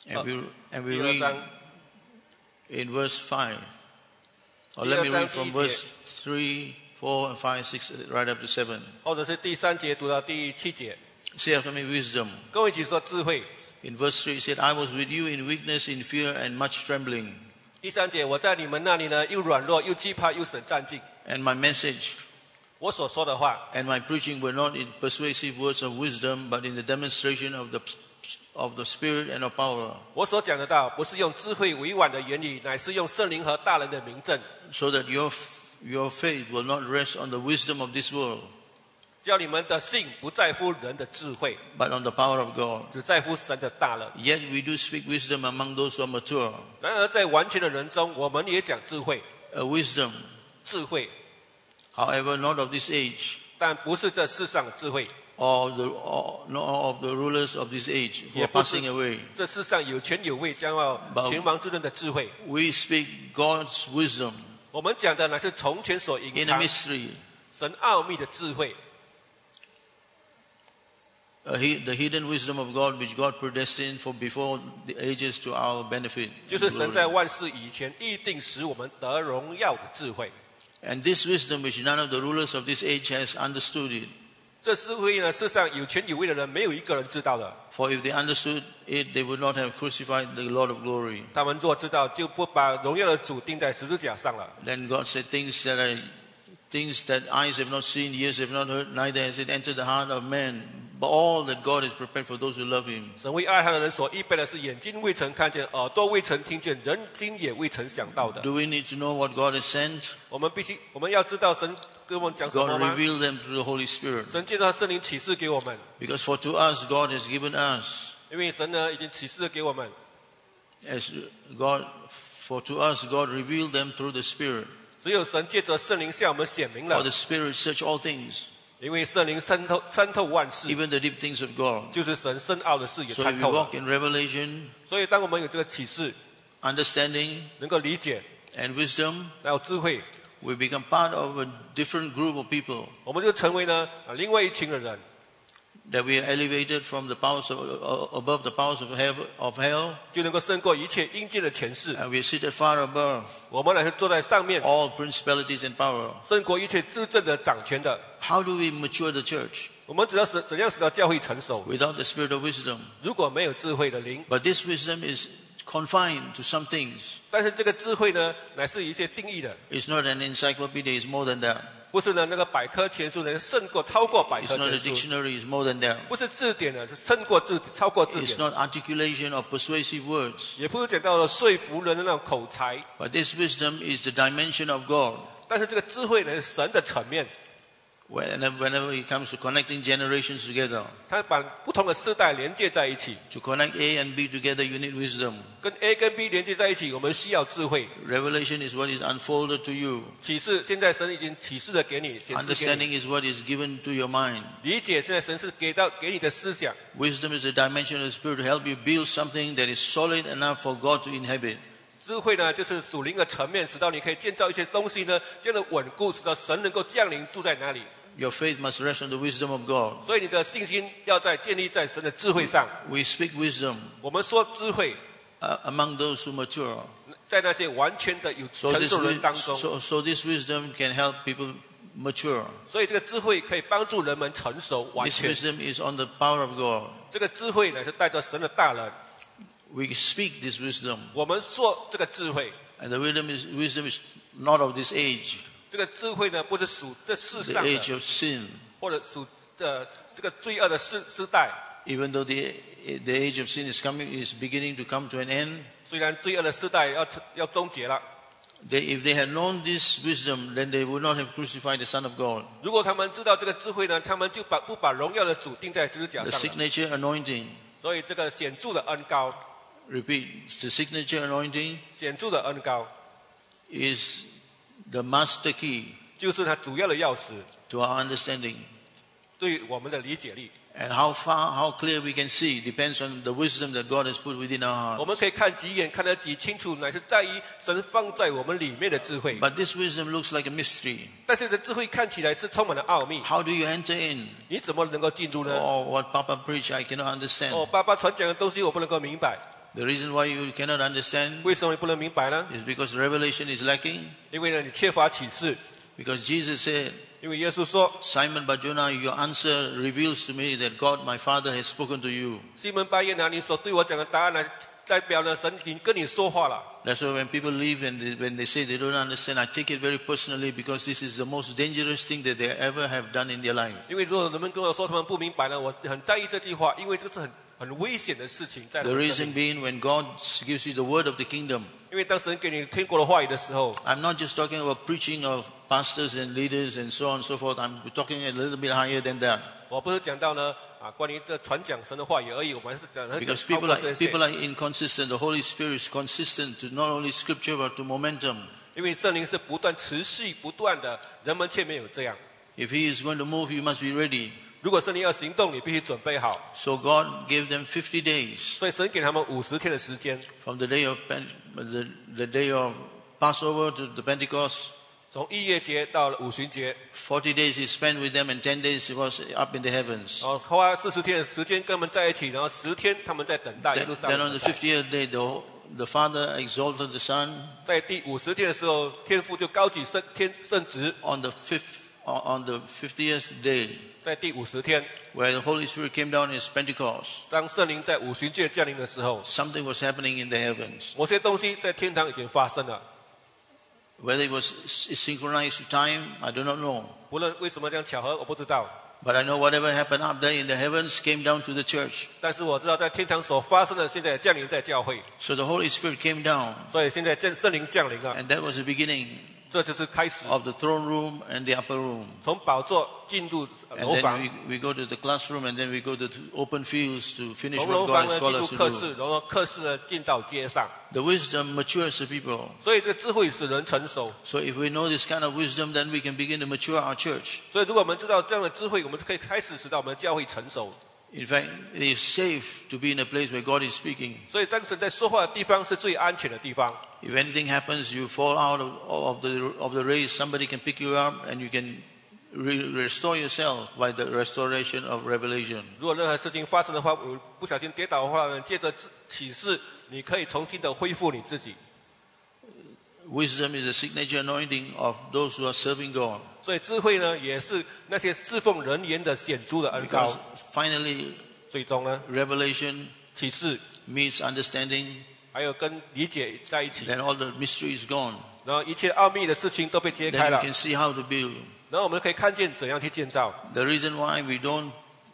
And we, and we 第二 read 章 in verse five. Or 第 let 二 me 章 read 第一 from 节 verse three, four, and five, six, right up to seven. 或者是第三节读到第七节， Say after me, wisdom. 跟我一起说智慧。 In verse three, it said, I was with you in weakness, in fear, and much trembling. 第三节，我在你们那里呢，又软弱又惧怕又神战兢。 And my message 我所说的话， and my preaching were not in persuasive words of wisdom, but in the demonstration of the, of the Spirit and of power, 我所讲的道，不是用智慧委婉的言语，乃是用圣灵和大人的名证， so that your, your faith will not rest on the wisdom of this world, 叫你们的信不在乎人的智慧， but on the power of God. 只在乎神的大能。 Yet we do speak wisdom among those who are mature, 然而在完全的人中，我们也讲智慧， a wisdom, 智慧， however, not of this age, 但不是这世上的智慧， or the or, nor of the rulers of this age who 也 are 不是 passing away. 这世上有权有位将要 But- 群王之人的智慧。 We speak God's wisdom 我们讲的乃是从前所隐 in a 藏 mystery, 神奥秘的智慧， uh, he, the hidden wisdom of God which God predestined for before the ages to our benefit. 就是神在 Glory. 万事以前预定使我们得荣耀的智慧。 And this wisdom which none of the rulers of this age has understood it. 这智慧呢，世上有权有位的人没有一个人知道的。 For if they understood it, they would not have crucified the Lord of glory. 他们若知道，就不把荣耀的主钉在十字架上了。 Then God said things that are things that eyes have not seen, ears have not heard, neither has it entered the heart of man. But all that God has prepared for those who love Him. 神为爱他的人所预备的是眼睛未曾看见，耳朵未曾听见，人心也未曾想到的。 Do we need to know what God has sent? 我们必须，我们要知道神跟我们讲什么 God 吗？ revealed them through the Holy Spirit. 神借着圣灵启示给我们， Because for to us, God has given us, 因为神呢已经启示给我们， as God, for to us, God revealed them through the Spirit. 只有神借着圣灵向我们显明 For 了， the Spirit search all things, 因为圣灵参透参透万事， even the deep things of God. 就是神深奥的事也 So 参 if we 透了。 walk in revelation, 所以当我们有这个启示， understanding, 能够理解， and wisdom, 还有智慧， we become part of a different group of people. 我们就成为呢啊另外一群的人， That we are elevated from the powers of, uh, above the powers of hell, of hell, 就能够胜过一切阴间的权势。 and we are seated far above 我们乃是坐在上面， all principalities and power. 胜过一切执政的掌权的。 How do we mature the church? 我们只要使怎样使到教会成熟？ Without the spirit of wisdom. 如果没有智慧的灵， But this wisdom is confined to some things. 但是这个智慧呢，乃是一些定义的， It's not an encyclopedia, it's more than that. 不是呢那个百科全书呢胜过超过百 It's 科 not a 全书， dictionary, it's more than that. 不是字典呢是胜过字典，超过字 It's 典， not articulation or persuasive words. 也不是讲到了说服人的那种口才， But this wisdom is the dimension of God. 但是这个智慧呢是神的层面， Whenever, whenever it comes to connecting generations together, 它把不同的世代连接在一起， to connect A and B together, you need wisdom. 跟 A 跟 B 连接在一起，我们需要智慧。 Revelation is what is unfolded to you. 启示现在神已经启示了给你，显示给你。 Understanding is what is given to your mind. 理解现在神是给到给你的思想， Wisdom is the dimension of the Spirit to help you build something that is solid enough for God to inhabit. 智慧呢就是属灵的层面，使到你可以建造一些东西呢，这样的稳固，使到神能够降临住在哪里。 Your faith must rest on the wisdom of God. 所以你的信心要在建立在神的智慧上。 We speak wisdom 我们说智慧， uh, among those who mature. 在那些完全的有 So 成 this, 熟人 wi- 当中， so, so this wisdom can help people mature. 所以这个智慧可以帮助人们成熟完 This 全。 wisdom is on the power of God. 这个智慧呢是带着神的大能， We speak this wisdom. 我们说这个智慧， And the wisdom is, wisdom is not of this age, 这个智慧呢不是属这世 the 上 age 的， of sin. 或者属呃这个罪恶的世世代。 Even though the, the age of sin is coming, is beginning to come to an end, 虽然罪恶的世代要要终结了， they, if they had known this wisdom, then they would not have crucified the Son of God. 如果他们知道这个智慧呢，他们就把不把荣耀的主钉在十字架 The 上了。 signature anointing, 所以这个显著的恩高， repeat, it's the signature anointing 显著的恩高， is the master key 就是它主要的钥匙， to our understanding. 对我们的理解力。 And how far, how clear we can see depends on the wisdom that God has put within our 我 hearts. 们可以看几眼，看得几清楚，乃是在于神放在我们里面的智慧。 But this wisdom looks like a mystery. 但是这智慧看起来是充满了奥秘， How do you enter in? 你怎么能够进入呢？ Oh, what Papa preached, I cannot understand. 哦，爸爸传讲的东西我不能够明白。 The reason why you cannot understand 为什么你不能明白呢？ is because revelation is lacking. 因为呢，你缺乏启示。 Because Jesus said, 因为耶稣说， Simon Barjona, your answer reveals to me that God, my Father, has spoken to you. 西门巴耶拿，你所对我讲的答案呢，代表呢神已经跟你说话了。 That's why when people leave and they, when they say they don't understand, I take it very personally because this is the most dangerous thing that they ever have done in their life. 因为如果人们跟我说他们不明白呢，我很在意这句话，因为这是很很危险的事情在。 The reason being, when God gives you the word of the kingdom, 因为当神给你天国的话语的时候， I'm not just talking about preaching of pastors and leaders and so on and so forth. I'm talking a little bit higher than that. 我不是讲到呢啊关于这传讲神的话语而已，我们还是讲的 Because 超 people 过 are, 这些。 people are inconsistent. The Holy Spirit is consistent to not only scripture but to momentum. 因为圣灵是不断持续不断的，人们却没有这样。 If He is going to move, you must be ready. 如果圣灵要行动，你必须准备好。 So God gave them fifty days 所以神给他们五十天的时间， from the day of Pen- the, the day of Passover to the Pentecost. 从逾越节到五旬节， Forty days He spent with them, and ten days He was up in the heavens. 然后花四十天的时间跟他们在一起，然后十天他们在等待，一 Then, 路上 then 等 on the 待。 fiftieth day, the, the Father exalted the Son. 在第五十天的时候，天父就高举圣天圣职。 On the fifth, on the fiftieth day, 在第五十天， where the Holy Spirit came down is Pentecost. 当圣灵在五旬节降临的时候， Something was happening in the heavens. 某些东西在天堂已经发生了。 Whether it was synchronized to time, I do not know. 不论为什么这样巧合，我不知道。 But I know whatever happened up there in the heavens came down to the church. 但是我知道，在天堂所发生的，现在降临在教会。 So the Holy Spirit came down, 所以现在圣圣灵降临了， and that was the beginning 这就是开始。 of the throne room and the upper room. 从宝座进入 And 楼 then 房， we, we go to the classroom, and then we go to the open fields to finish 从 what 楼 God 房 has 呢 called 进入 us to 课 do. 室，然后课室呢进到街上。 The wisdom matures the people. 所以这个智慧使人成熟。 So if we know this kind of wisdom, then we can begin to mature our church. 所以如果我们知道这样的智慧，我们就可以开始使到我们的教会成熟。 In fact, it is safe to be in a place where God is speaking. 所以当神在说话的地方是最安全的地方。 If anything happens, you fall out of, of the of the race, somebody can pick you up, and you can re- restore yourself by the restoration of revelation. 如果任何事情发生的话，我不小心跌倒的话呢，借着启示，你可以重新的恢复你自己。 Wisdom is a signature anointing of those who are serving God. 所以智慧呢，也是那些侍奉人言的显著的恩 Because 高。 finally, 最终呢， revelation 启示 meets understanding, 还有跟理解在一起， then all the mystery is gone. 然后一切奥秘的事情都被揭 Then 开 you 了， can see how to build. 然后我们可以看见怎样去建造。 The reason why we don't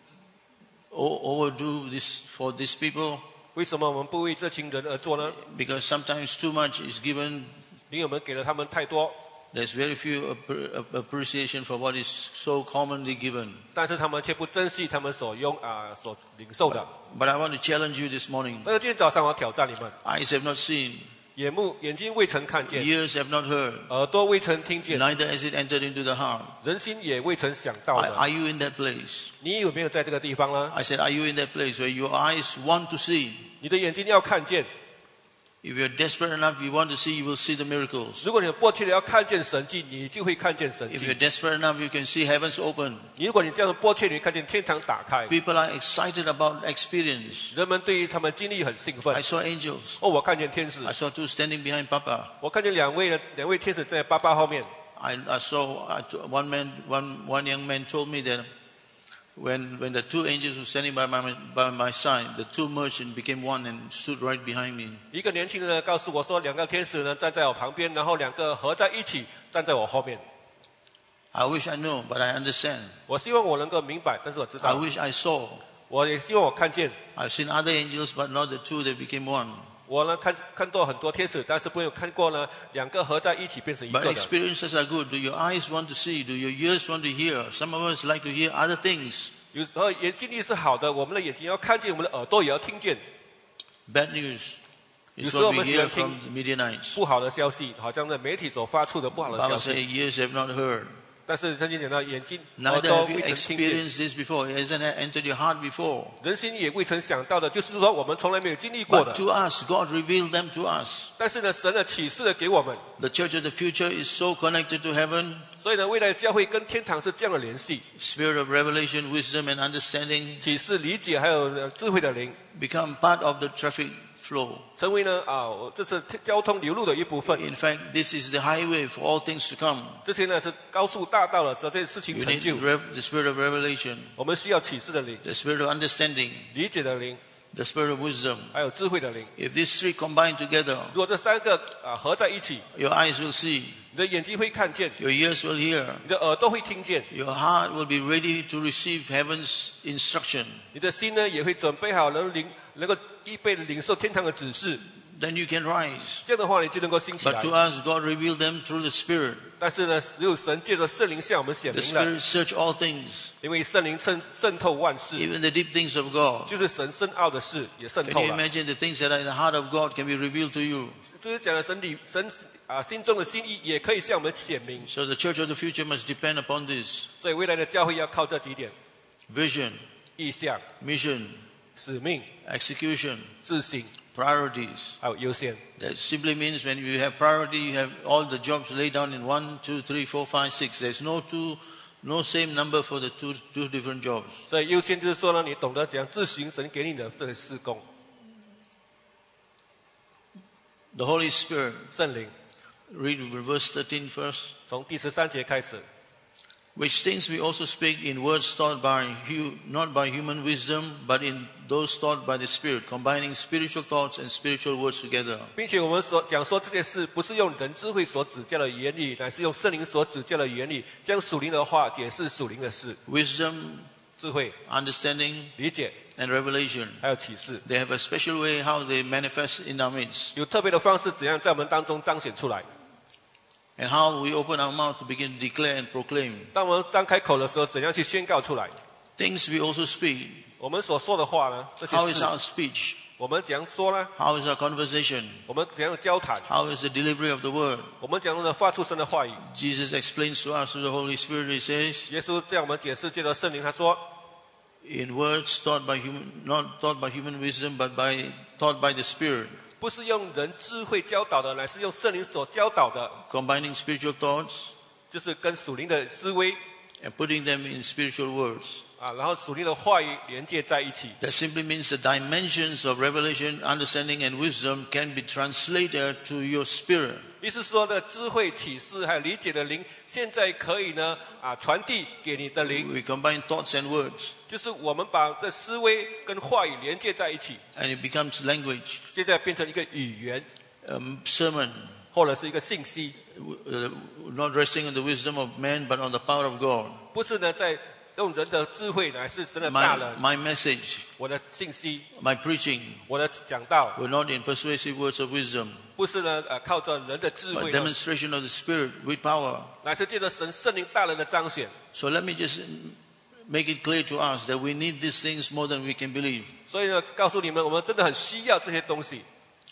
o- overdo this for these people, 为什么我们不为这群人而做呢？ because sometimes too much is given. 因为我们给了他们太多， There's very few appre- appreciation for what is so commonly given. 但是他们却不珍惜他们所拥啊、所领受的。 But I want to challenge you this morning. 但是今天早上我要挑战你们， Eyes have not seen, 眼目眼睛未曾看见， ears have not heard, 耳朵未曾听见， neither has it entered into the heart. 人心也未曾想到 Are, 的。 are you in that place? 你有没有在这个地方呢？ I said, are you in that place where your eyes want to see? 你的眼睛要看见。 If you're desperate enough, you want to see, you will see the miracles. 如果你有迫切的要看见神迹，你就会看见神 If 迹 you're。desperate enough, you can see heavens open. 你如果你这样迫切，你会看见天堂打开。 People are excited about experience. 人们对于他们经历很兴奋 I。saw angels. 哦，我看见天使 I，saw two standing behind Papa. 我看见两位人两位天使在爸爸后面。 I, I saw I, t- one man, one, one young man told me that when, when the two angels were standing by my, by my side, the two merchants became one and stood right behind me. 一个年轻人呢告诉我说，两个天使呢站在我旁边，然后两个合在一起站在我后面。 I wish I knew, but I understand. 我希望我能够明白，但是我知 I 道， wish I saw. 我也希望我看见。 I've seen other angels, but not the two that became one. 我呢看看到很多天使，但是没有看过呢两个合在一起变成一 But 个的。 experiences are good. Do your eyes want to see? Do your ears want to hear? Some of us like to hear other things. 有时候眼睛力是好的，我们的眼睛要看见，我们的耳朵也要听见。 Bad news is 有时候 what 我 we 们喜 hear 欢 from 听 the Midianites. 不好的消息，好像在媒体所发出的不好 The 的消 Bible 息。 says, ears have not heard. 但是圣经讲到眼睛、耳 Neither 朵 have you 未曾听见， experienced this before. It hasn't entered your heart before. 人心也未曾想到的，就是说我们从来没有经历过 But 的。 to us, God revealed them to us. 但是呢，神的启示的给我们， The church of the future is so connected to heaven. 所以呢，未来的教会跟天堂是这样的联系， Spirit of revelation, wisdom, and understanding 启示、理解还有呃智慧的灵， become part of the traffic flow. 成为呢啊，这是交通流露的一部分。 In fact, this is the highway for all things to come. 这些呢是高速大道的时候，这些事情 You 成 need 就。 rev- the spirit of revelation, 我们需要启示的灵、 the spirit of understanding, 理解的灵， the spirit of wisdom. 还有智慧的灵。 If these three combine together, 如果这三个啊合在一起， your eyes will see, 你的眼睛会看见， your ears will hear, 你的耳朵会听见， your heart will be ready to receive heaven's instruction. 你的心呢也会准备好能领能够预备领受天堂的指示。 Then you can rise. 这样的话，你就能够兴起 But 来 to。us, God revealed them through the Spirit. 但是呢，只有神借着圣灵向我们显 The 明了， Spirit search all things, 因为圣灵渗渗透万事， even the deep things of God. 就是神深奥的事也渗 Can 透 you 了。 imagine the things that are in the heart of God can be revealed to you? 就是讲的神里神啊心中的心意也可以向我们显明。 So the church of the future must depend upon this. 所以未来的教会要靠这几点： Vision, 意向、 mission, 使命、 execution, 自省， priorities. 还有优先。 That simply means when you have priority, you have all the jobs laid down in one, two, three, four, five, six. There's no two, no same number for the two, two different jobs. 所以优先就是说呢，你懂得怎样自行神给你的这个事工。 The Holy Spirit, 圣灵 read verse thirteen first. 从第十三节开始， Which things we also speak in words taught by hu- not by human wisdom, but in those taught by the Spirit, combining spiritual thoughts and spiritual words together. 并且我们所讲说这件事，不是用人智慧所指教的原理，乃是用圣灵所指教的原理，将属灵的话解释属灵的事。 Wisdom, 智慧、 understanding, 理解， and revelation. 还有启示， They have a special way how they manifest in our midst, 有特别的方式，怎样在我们当中彰显出来。 and how we open our mouth to begin to declare and proclaim. 当我们张开口的时候，怎样去宣告出来？ Things we also speak. 我们所说的话呢？这些 How is 事， our speech? 我们怎样说呢？ How is our conversation? 我们怎样交谈？ How is the delivery of the word? 我们怎样的发出神的话语？ Jesus explains to us through the Holy Spirit. He says, 耶稣向我们解释，借着圣灵，他说： in words taught by human, not taught by human wisdom, but by taught by the Spirit, 不是用人智慧教导的，乃是用圣灵所教导的， combining spiritual thoughts 就是跟属灵的思维 and putting them in spiritual words. 啊，然后属灵的话语连接在一起。 That simply means the dimensions of revelation, understanding, and wisdom can be translated to your spirit. 意思说的智慧、启示还有理解的灵，现在可以呢啊传递给你的灵， We combine thoughts and words, 就是我们把这思维跟话语连接在一起， and it becomes language, 现在变成一个语言 um, sermon, 或者是一个信息， uh, not resting on the wisdom of man, but on the power of God. 不是呢在用人的智慧，乃是神的大 My, 人。 my message, 我的信息， my preaching, 我的讲道， were not in persuasive words of wisdom, 不是呢呃靠着人的智 but 慧呢， demonstration of the Spirit with power. 乃是借着神圣灵大人的彰显。 So let me just make it clear to us that we need these things more than we can believe. 所以呢，告诉你们，我们真的很需要这些东西。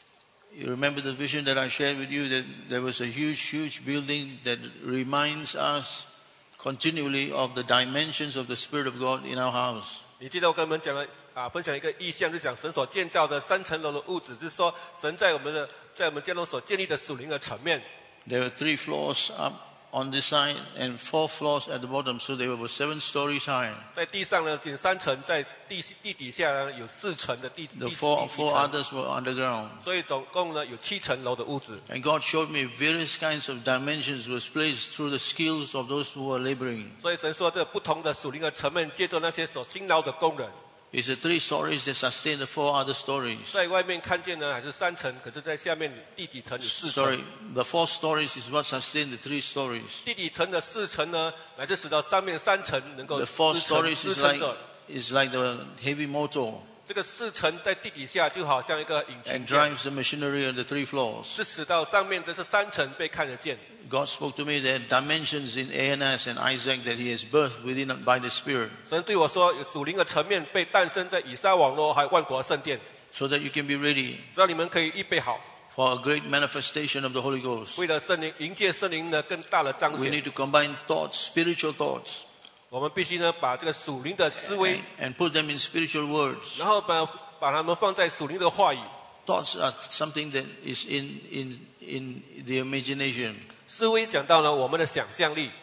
You remember the vision that I shared with you that there was a huge, huge building that reminds us continually of the dimensions of the Spirit of God in our house. 你记得我跟你们讲了啊，分享一个意象，是讲神所建造的三层楼的屋子，是说神在我们的在我们家中所建立的属灵的层面。 There were three floors up on this side and four floors at the bottom, so they were seven stories high. 在地上呢，仅三层；在地地底下呢，有四层的地地 The 地 four, 底 four 层。 others were underground. 所以总共呢有七层楼的屋子。 And God showed me various kinds of dimensions was placed through the skills of those who were laboring. 所以神说，这不同的属灵的层面，借着那些所辛劳的工人， It's the three stories that sustain the four other stories. 在外面看见呢还是三层，可是在下面地底层有四层。 Sorry, the four stories is what sustained the three stories. 地底层的四层呢，乃是使到上面三层能够 The four 支撑 stories 支 is 撑 like 着。 is like the heavy motor 这个四层在地底下就好像一个引擎 and 一样， drives the machinery of the three floors. 是使到上面的这三层被看得见。 God spoke to me that dimensions in A N S and Isaac that He has birthed within by the Spirit, 神对我说，有属灵的层面被诞生在以撒网络还有万国圣殿， so that you can be ready 只要你们可以预备好， for a great manifestation of the Holy Ghost. 为了圣灵迎接圣灵的更大的彰 We 显。 need to combine thoughts, spiritual thoughts, 我们必须呢把这个属灵的思维 and，and put them in spiritual words. 然后把把它们放在属灵的话语。 Thoughts are something that is in in in the imagination. 思维讲到呢我们的想象力，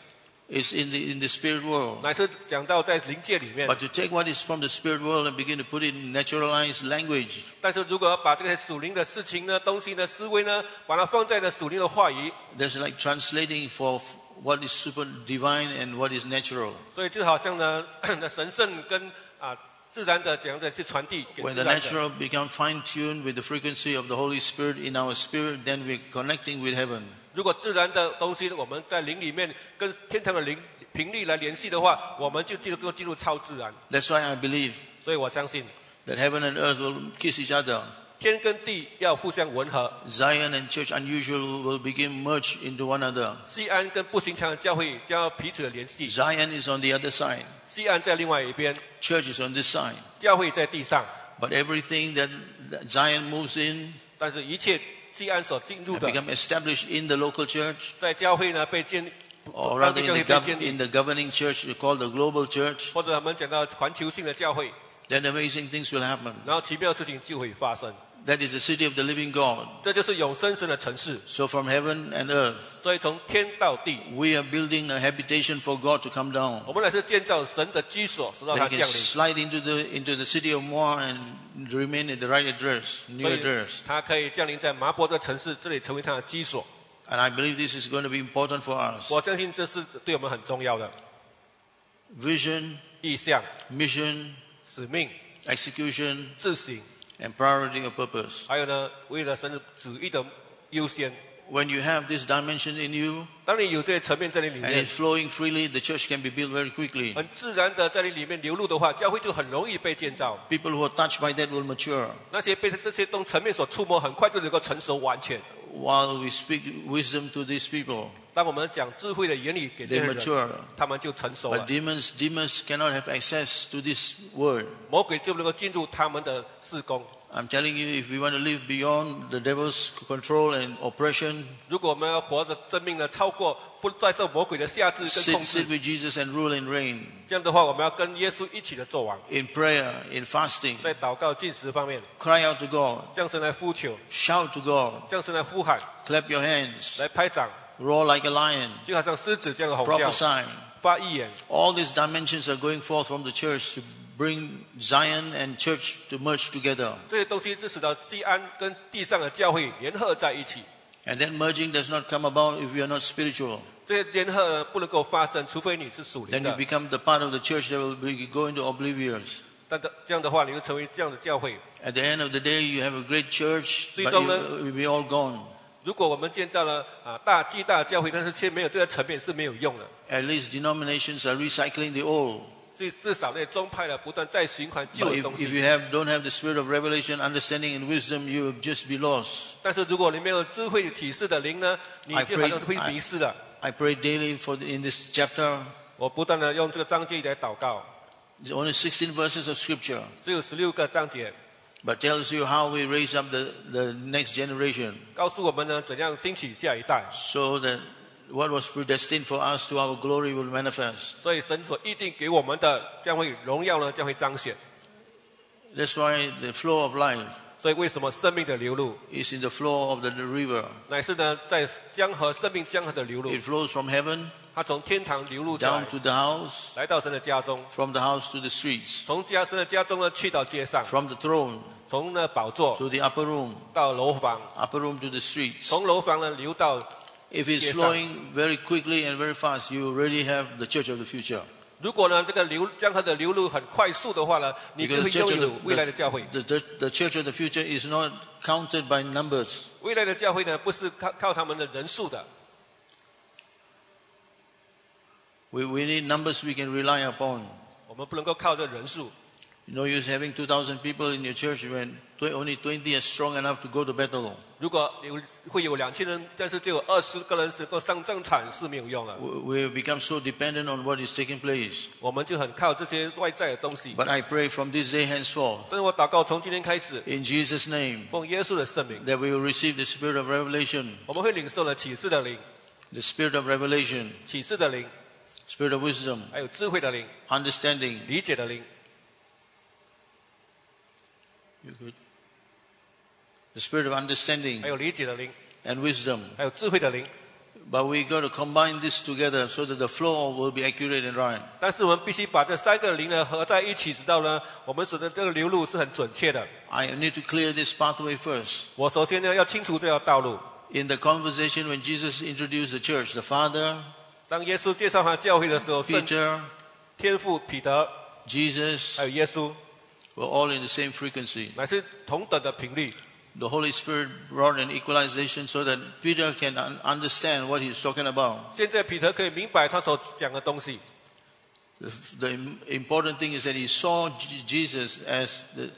It's in the in the spirit world. 乃是讲到在灵界里面。 But to take what is from the spirit world and begin to put it in naturalized language, 但是如果要把这些属灵的事情呢、东西呢、思维呢，把它放在了属灵的话语， that's like translating for what is super divine and what is natural. 所以就好像呢，神圣跟啊自然的怎样的去传递给 When 自 the 然的。 natural become fine-tuned with the frequency of the Holy Spirit in our spirit, then we're connecting with heaven. 如果自然的东西我们在灵里面跟天堂的灵频率来联系的话，我们就进入进入超自然。 That's why I believe 所以我相信 that heaven and earth will kiss each other. 天跟地要互相吻合， Zion and church unusual will begin merge into one another. 西安跟不寻常的教会将要彼此的联系。 Zion is on the other side. 西安在另外一边， Church is on this side. 教会在地上， But everything that that Zion moves in 但是一切西安所进入 and 的， become established in the local church, 在教会呢被建， or 当 rather 地 in 教 the, 会被 gov- 建立 in，the governing church called the global church, 或者我们讲到环球性的教会， then amazing things will happen. 然后奇妙的事情就会发生。 That is the city of the living God. 这就是永生神的城市。 So from heaven and earth, 所以从天到地， we are building a habitation for God to come down. 我们乃是建造神的居所，使到 They 他 can 降临。 slide into the into the city of Moa and remain in the right address, new 所以 address. 他可以降临在麻坡这城市，这里成为他的居所。 And I believe this is going to be important for us. 我相信这是对我们很重要的 Vision, 意向、 mission, 使命、 execution, 自省， and priority of purpose. 还有呢，为了神的旨意的优先。 When you have this dimension in you 当你有这些层面在你里 and 面 it's，flowing freely, the church can be built very quickly. 很自然的在你里面流露的话，教会就很容易被建造。 People who are touched by that will mature. 那些被这些东层面所触摸，很快就能够成熟完全。 While we speak wisdom to these people, 当我们讲智慧的言语给这 they 些人， mature. 他们就成熟 But 了。 demons, demons cannot have access to this word. 魔鬼就能够进入他们的事工。 I'm telling you, if we want to live beyond the devil's control and oppression, 如果我们要活的生命呢，超过不再受魔鬼的下制跟 sit, 控 sit 制， with Jesus and rule and reign 这样的话，我们要跟耶稣一起的做王， in prayer, in fasting. 在祷告、进食方面， Cry out to God, 向神来呼求， shout to God, 向神来呼喊， clap your hands, 来拍掌， roar like a lion, 就好像狮子这样的吼叫， prophesy. 发预言。 All these dimensions are going forth from the church to bring Zion and church to merge together. 这些东西是使到西安跟地上的教会联合在一起。 And that merging does not come about if you are not spiritual. 这些联合呢不能够发生，除非你是属灵 Then you 的。 become the part of the church that will be, go into oblivion. 但这样的话，你就成为这样的教会。 At the end of the day, you have a great church, but 最终呢， it will be all gone. 如果我们建造了啊大巨大的教会，但是却没有这个层面是没有用的。 At least denominations are recycling the old. 至至少那些宗派呢，不断再循环旧 But 的 if, 东 if 西。 you have, don't have the spirit of revelation, understanding, and wisdom, you will just be lost. 但是如果你没有智慧启示的灵呢，你 I 就好像是 pray- 会迷失的。 I pray daily for the, in this chapter. 我不断的用这个章节来祷告， There's only sixteen verses of scripture, 只有十六个章节， but tells you how we raise up the, the next generation 告诉我们呢怎样兴起下一代。 so that what was predestined for us to our glory will manifest. 所以神所预定给我们的将会荣耀呢，将会彰显。 That's why the flow of life 所以为什么生命的流露， is in the flow of the river. 乃是呢在江河生命江河的流露， It flows from heaven 它从天堂流露下来 down，to the house, 来到神的家中， from the house to the streets, 从家神的家中呢去到街上， from the throne 从呢宝座 to the upper room, 到楼房， upper room to the streets. 从楼房呢流到。 If it's Yes, sir. flowing very quickly and very fast, you already have the church of the future. 如果呢这个流江河的流露很快速的话呢，你就 Because 会 the 拥 church of 有 the, 未来的教会。 the, the, the church of the future is not counted by numbers. 未来的教会呢，不是靠靠他们的人数的， We, we need numbers we can rely upon. 我们不能够靠这人数。 No use having two thousand people in your church when tw- only twenty are strong enough to go to battle. 如果有会有两千人，但是只有二十个人是做上战场是没有用的。 We, we become so dependent on what is taking place. 我们就很靠这些外在的东西。 But I pray from this day henceforth, 但是我祷告，从今天开始， in Jesus' name, 奉耶稣的圣名， that we will receive the spirit of revelation, 我们会领受了启示的灵、 the spirit of revelation, 启示的灵， spirit of wisdom, 还有智慧的灵、 understanding. 理解的灵， You good? The spirit of understanding 还有理解的灵， and wisdom. 还有智慧的灵， But we got to combine this together so that the flow will be accurate and right. 但是我们必须把这三个灵呢合在一起，直到呢我们所的这个流露是很准确的。 I need to clear this pathway first. 我首先呢要清除这条道路。 In the conversation when Jesus introduced the church, the Father, 当耶稣介绍他教会的时候，圣 Peter, 天父彼得 Jesus 还有耶稣 were all in the same frequency. 乃是同等的频率。 The Holy Spirit brought an equalization so that Peter can un- understand what he's talking about. 现在彼得可以明白他所讲的东西。 The, the im- important thing is that he saw J- Jesus as the,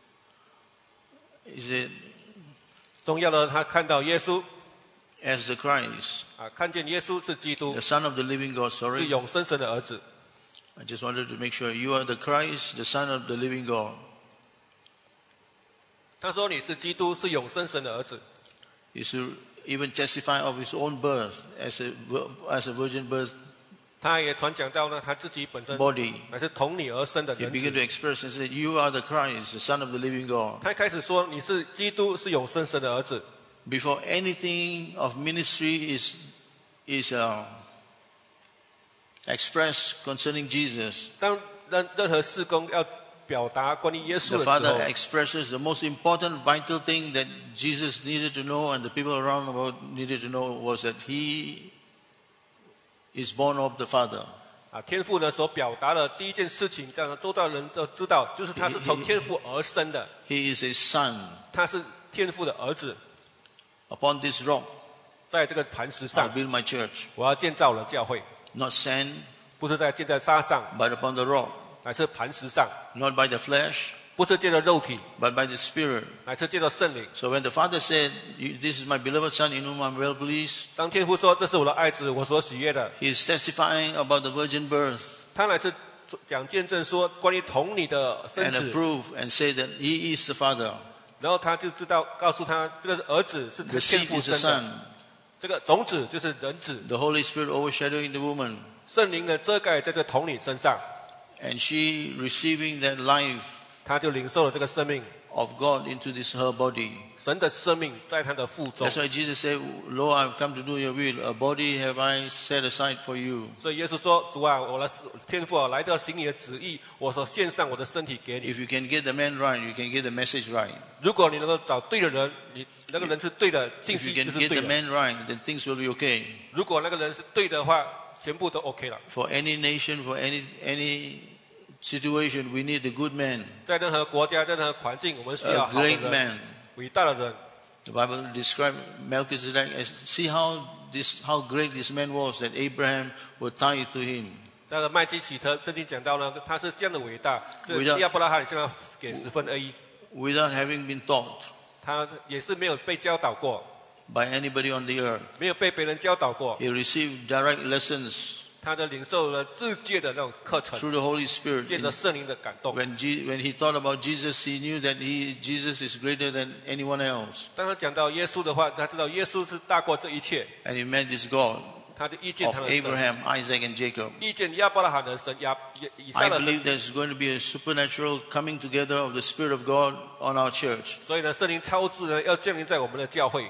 is it, 重要的他看到耶稣 as the Christ, 啊，看见耶稣是基督， the Son of the living God. 是 Sorry, 永生神的儿子。 I just wanted to make sure you are the Christ, the Son of the living God. 他说你是基督，是永生神的儿子。 He should even testify of his own birth as a vir- as a virgin birth 他也传讲到呢，他自己本身 body. 乃是同你而生的 He 人 began 子。 to express and say, "You are the Christ, the Son of the living God." 他开始说你是基督，是永生神的儿子。 Before anything of ministry is is uh, expressed concerning Jesus, 当任任何事工要表达关于耶稣 the 的时 Father 候， expresses the most important, vital thing that Jesus needed to know and the people around the world needed to know was that He is born of the Father. 啊，天父呢所表达的第一件事情，让周遭人都知道，就是他是从天父而生的， He is a Son. 他是天父的儿子。 Upon this rock, 在这个磐石 I'll 上， build my church. 我要建造了教会， Not sand, 不是在建在沙上， but upon the rock. 乃是磐石上， Not by the flesh, 不是借着肉体， but by the Spirit. 乃是借着圣灵。 So when the Father said, "You- This is my beloved Son in whom I'm well pleased," 当天父说这是我的爱子，我所喜悦的， He is testifying about the virgin birth 他乃是讲见证说关于同你的生 and 子， approve and say that He is the Father. 然后他就知道告诉他这个儿子是 The 天 seed 父 is the 生的， Son. 这个种子就是人子， The Holy Spirit overshadowing the woman, 圣灵呢遮盖在这童女身上， and she receiving that life 他就领受了这个生命， of God into this her body. 神的生命在他的腹中。 That's why Jesus said, "Lo, I've come to do your will. A body have I set aside for you." 所以耶稣说：“主啊，我来天父啊，来到行你的旨意，我所献上我的身体给你。 If you can get the man right, you can get the message right. 如果你能够找对的人，你那个人是对的，信 If you 息就 can 是 get 对 the 的。 man right, then things will be okay. 如果那个人是对的话，全部都 OK 了。 For any nation, for any any situation, we need a good man, 在任何国家、任何环境，我们需要 a 好的 great 人， man. 伟大的人。 The Bible describes Melchizedek as, see how this how great this man was that Abraham would tithe to him. 那个麦基洗德圣经讲到呢，他是这样的伟大，这伟大亚伯拉罕现在给十分而已， without having been taught 他也是没有被教导过， by anybody on the earth. 没有被别人教导过， He received direct lessons 他的领受了自戒的那种课程， through the Holy Spirit. 借着圣灵的感动。 When, Je- when he thought about Jesus, he knew that he, Jesus is greater than anyone else. 当他讲到耶稣的话，他知道耶稣是大过这一切， And he met this God 他就遇见 of 他的神， Abraham, Isaac, and Jacob. 遇见亚伯拉罕的神，亚以撒 I 的神。 believe there's going to be a supernatural coming together of the Spirit of God on our church. 所以呢，圣灵超自呢要降临在我们的教会，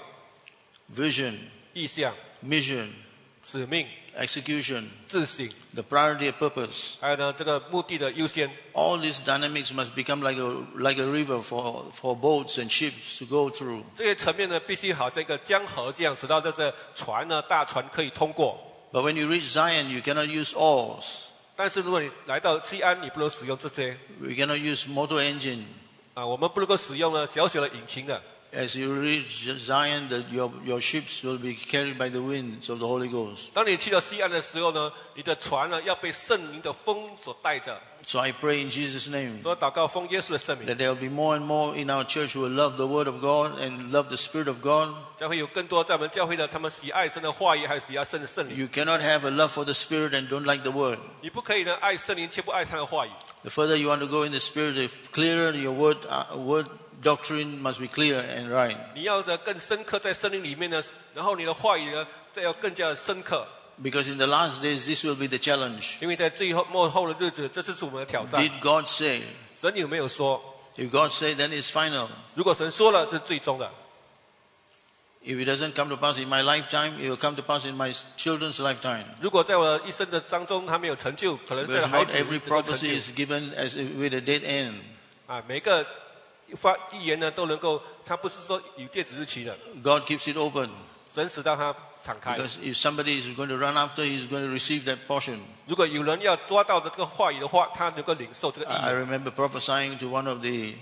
Vision, 意向、 mission, 使命、 execution, 自省， the priority of purpose. 还有呢这个目的的优先。 All these dynamics must become like a, like a river for, for boats and ships to go through. 这些层面呢，必须好像一个江河这样，使到这些船呢、大船可以通过。 But when you reach Zion, you cannot use oars. 但是如果你来到西安，你不能使用这些 We cannot use motor engine. 啊，我们不能够使用呢小小的引擎的。 As you reach Zion, that your, your ships will be carried by the winds of the Holy Ghost. 当你去到西安的时候呢，你的船呢要被圣灵的风所带着。 So I pray in Jesus' name 所以祷告奉耶稣的圣名， that there will be more and more in our church who will love the Word of God and love the Spirit of God. 将会有更多在我们教会的，他们喜爱神的话语，还有喜爱神的圣灵。 You cannot have a love for the Spirit and don't like the Word. 你不可以呢爱圣灵却不爱他的话语。 The further you want to go in the Spirit, the clearer your Word, uh, word doctrine must be clear and right. 你要的更深刻在圣灵里面呢，然后你的话语呢，再要更加的深刻。 Because in the last days, this will be the challenge. 因为在最后末后的日子，这就是我们的挑战。 Did God say? 神有没有说？ If God say, then it's final. 如果神说了，这是最终的。 If it doesn't come to pass in my lifetime, it will come to pass in my children's lifetime. 如果在我一生的当中他没有成就，可能在 Because 孩 not 子 every 能够成 prophecy 就 is given as with a dead end. 啊，每个发预言呢都能够，他不是说有截止日期的， God keeps it open. 神使到它敞开。 Because if somebody is going to run after, he's going to receive that portion. 如果有人要抓到的这个话语的话，他能够领受这个 I 预 I 言。 remember prophesying to one of the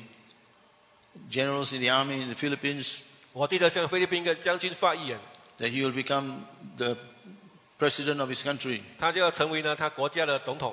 generals in the army in the Philippines 我记得向菲律宾一个将军发预言， that he will become the president of his country. 他就要成为呢他国家的总统。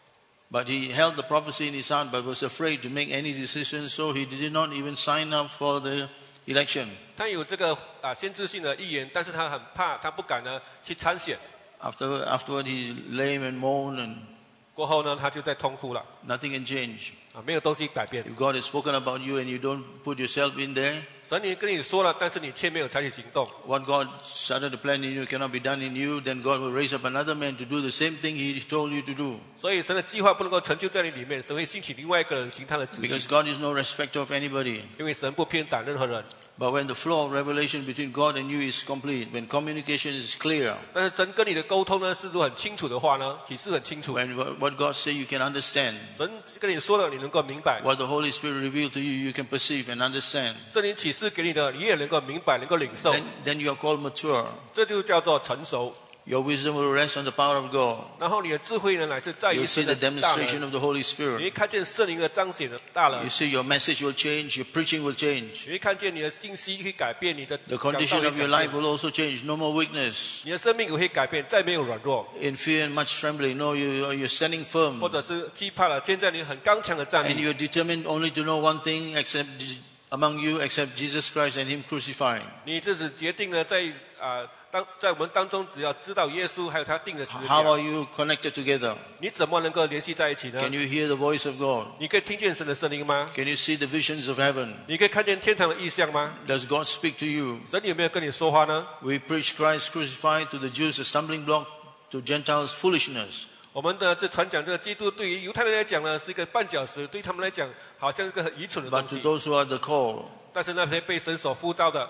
But he held the prophecy in his heart but was afraid to make any decisions, so he did not even sign up for the election. 他有这个啊先知性的预言，但是他很怕，他不敢呢去参选。 After, afterward, he lay and moaned and 过后呢，他就在痛哭了 nothing can change. 啊，没有东西改变。 If God has spoken about you and you don't put yourself in there, 神你跟你说了，但是你却没有采取行动。 what God started to plan in you cannot be done in you, then God will raise up another man to do the same thing he told you to do. 所以神的计划不能够成就在你里面，神会兴起另外一个人行他的旨意， Because God is no respecter of anybody. 因为神不偏袒任何人。 But when the flow of revelation between God and you is complete, when communication is clear, 但是神跟你的沟通呢，是如果很清楚的话呢，启示很清楚。 when what God says you can understand, 神跟你说了，你能够明白； what the Holy Spirit revealed to you, you can perceive and understand. 圣灵启示给你的，你也能够明白，能够领受。 Then, then you are called mature. 这就叫做成熟。 Your wisdom will rest on the power of God. 然后你的智慧呢，乃是在于 You'll see 神 the 的大 demonstration 能。 of the Holy 你 Spirit. 会看见圣灵的彰显的大能 You，see your message will change, your preaching will change. 你会看见你的信息会改变，你的 The 讲道 condition 会 of your 改 life 变， will also change. No more weakness. 你的生命也会改变，再没有软弱， In fear and much trembling. No, you, you're standing firm. 或者是惧怕了。现在你很刚强的站 And 立， you're determined only to know one thing except among you except Jesus Christ and Him crucified. 你自己决定了在啊、当在我们当中，只要知道耶稣还有他定的十字 How 架， are you connected together? 你怎么能够联系在一起呢？ Can you hear the voice of God? 你可以听见神的声音吗？ Can you see the visions of heaven? 你可以看见天堂的意象吗？ Does God speak to you? 神有没有跟你说话呢？ We preach Christ crucified, to the Jews a stumbling block, to Gentiles foolishness. 我们的这传讲这个基督，对于犹太人来讲呢，是一个绊脚石；对他们来讲，好像是个很愚蠢的 But 东 to 西。 those who are the called, 但是那些被神所呼召的，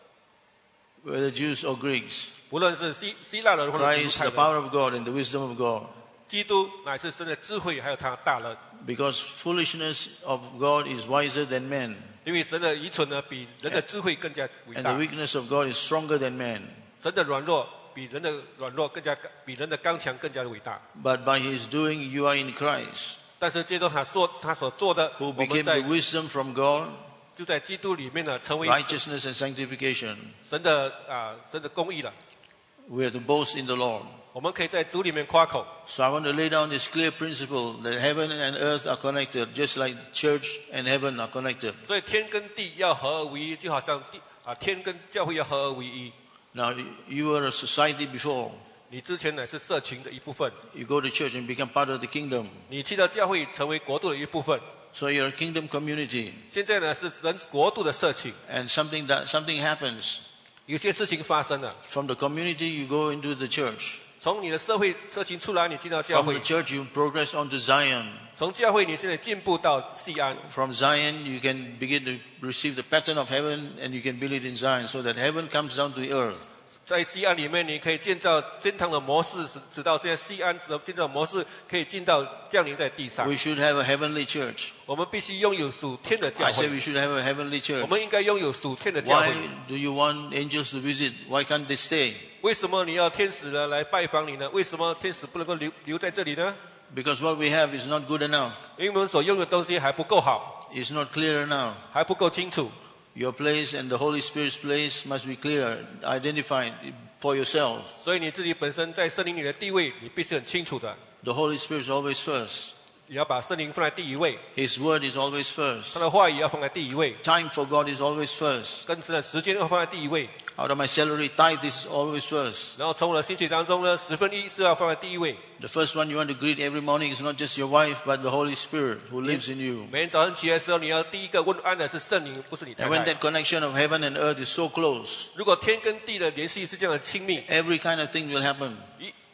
whether Jews or Greeks, 无论是希希腊人或者是犹 Christ, 太 the 人， power of God and the wisdom of God. 基督乃是神的智慧，还有他的大能。 Because foolishness of God is wiser than men, 因为神的愚蠢呢，比人的智慧更加伟 and the 大； weakness of God is stronger than man. 神的软弱比人的软弱更加比人的刚强更加的伟大。 But by His doing, you are in Christ, 但是接着他说他所做的， who 我们 became 在 the wisdom from God, 就在基督里面呢，成为 righteousness and sanctification. 神的啊、神的公义了。 We are to boast in the Lord. 我们可以在主里面夸口。 So I want to lay down this clear principle that heaven and earth are connected, just like church and heaven are connected. 所以天跟地要合而为一，就好像地啊天跟教会要合而为一。 Now, you were a society before. 你之前乃是社群的一部分， You go to church and become part of the kingdom. 你去到教会成为国度的一部分。 So you're a kingdom community. 现在呢是神国度的社群， And something that something happens. 有些事情发生了。 From the community, you go into the church. 从你的社会社群出来，你进到教 From 会 the；church, you progress on to Zion. 从教会，你现在进步到西安。 From Zion, you can begin to receive the pattern of heaven and you can build it in Zion so that heaven comes down to the earth. 在西安里面，你可以建造天堂的模式，直直到现在西安的建造模式可以进到降临在地上。 We should have a heavenly church. 我们必须拥有属天的教 I say 会， we should have a heavenly 我 church. 们应该拥有属天的教 Why 会。 do you want angels to visit? Why can't they stay? 为什么你要天使呢来拜访你呢？为什么天使不能够留留在这里呢？ Because what we have is not good enough. 因为我们所用的东西还不够好， It's not clear enough. 还不够清楚。 Your place and the Holy Spirit's place must be clear, identified for yourself. 所以你自己本身在圣灵里的地位，你必须很清楚的。 The Holy Spirit is always first. 你要把圣灵放在第一位， His word is always first. 他的话语要放在第一位， Time for God is always first. 跟神的时间要放在第一位。 Out of my salary, tithe is always first. 然后从我的薪水当中呢，十分一是要放在第一位。 The first one you want to greet every morning is not just your wife, but the Holy Spirit who lives in you. 每天早上起来的时候，你要第一个问安的是圣灵，不是你太 And when 太。 that connection of heaven and earth is so close, 如果天跟地的联系是这样的亲密， every kind of thing will happen. 一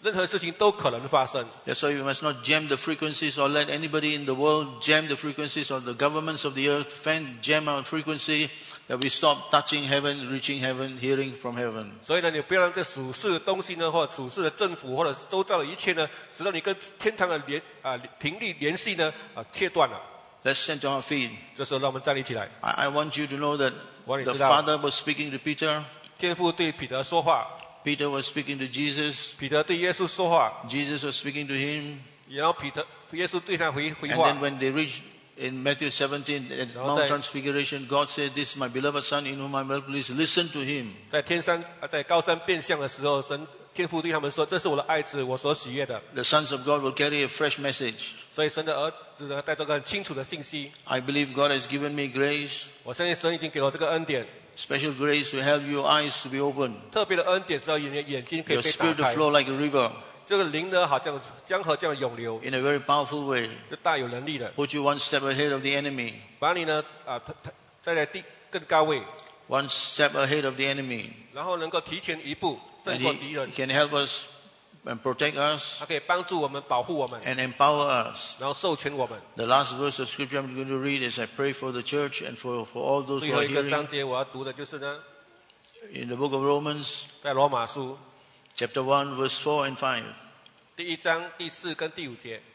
任何事情都可能发生。 That's why we must not jam the frequencies or let anybody in the world jam the frequencies or the governments of the earth fan jam our frequency, that we stop touching heaven, reaching heaven, hearing from heaven. 所以呢，你不要让这属世的东西呢，或者属世的政府，或者是周遭的一切呢，使到你跟天堂的联啊频率联系呢啊切断了。 Let's stand to our feet. 这时候，让我们站立起来。 I, I want you to know that 我让你 the 知道， Father was speaking to Peter. 天父对彼得说话， Peter was speaking to Jesus. 彼得对耶稣说话， Jesus was speaking to him. 然后彼得耶稣对他回回 And 话 then。when they reached in Matthew seventeen at 然后 Mount 在 Transfiguration, God said, "This is my beloved Son in whom I'm well pleased. Listen to him." 在天山啊，在高山变相的时候，神天父对他们说：“这是我的爱子，我所喜悦的。 The sons of God will carry a fresh message. ” 所以神的儿子呢，带着个很清楚的信息。 I believe God has given me grace, 我相信神已经给了我这个恩典， special grace to help your eyes to be open, 特别的恩典，使到你的眼睛可以 your 被打 spirit to 开。 flow like a river 这个灵呢，好像江河这样涌流， in a very powerful way. 就大有能力的， Put you one step ahead of the enemy, 把你呢啊站在地更高位， one step ahead of the enemy. 然后能够提前一步胜 And 过 he, 敌人 he。can help us and protect us 他可以帮助我们、保护我们， and empower us. 然后授权我们。 The last verse of scripture I'm going to read is I pray for the church and for, for all those 最 who 后 are 一个章 hearing 节我要读的就是呢， in the book of Romans, 在罗马书 chapter one, verse four and five. 第一章第四跟第五节。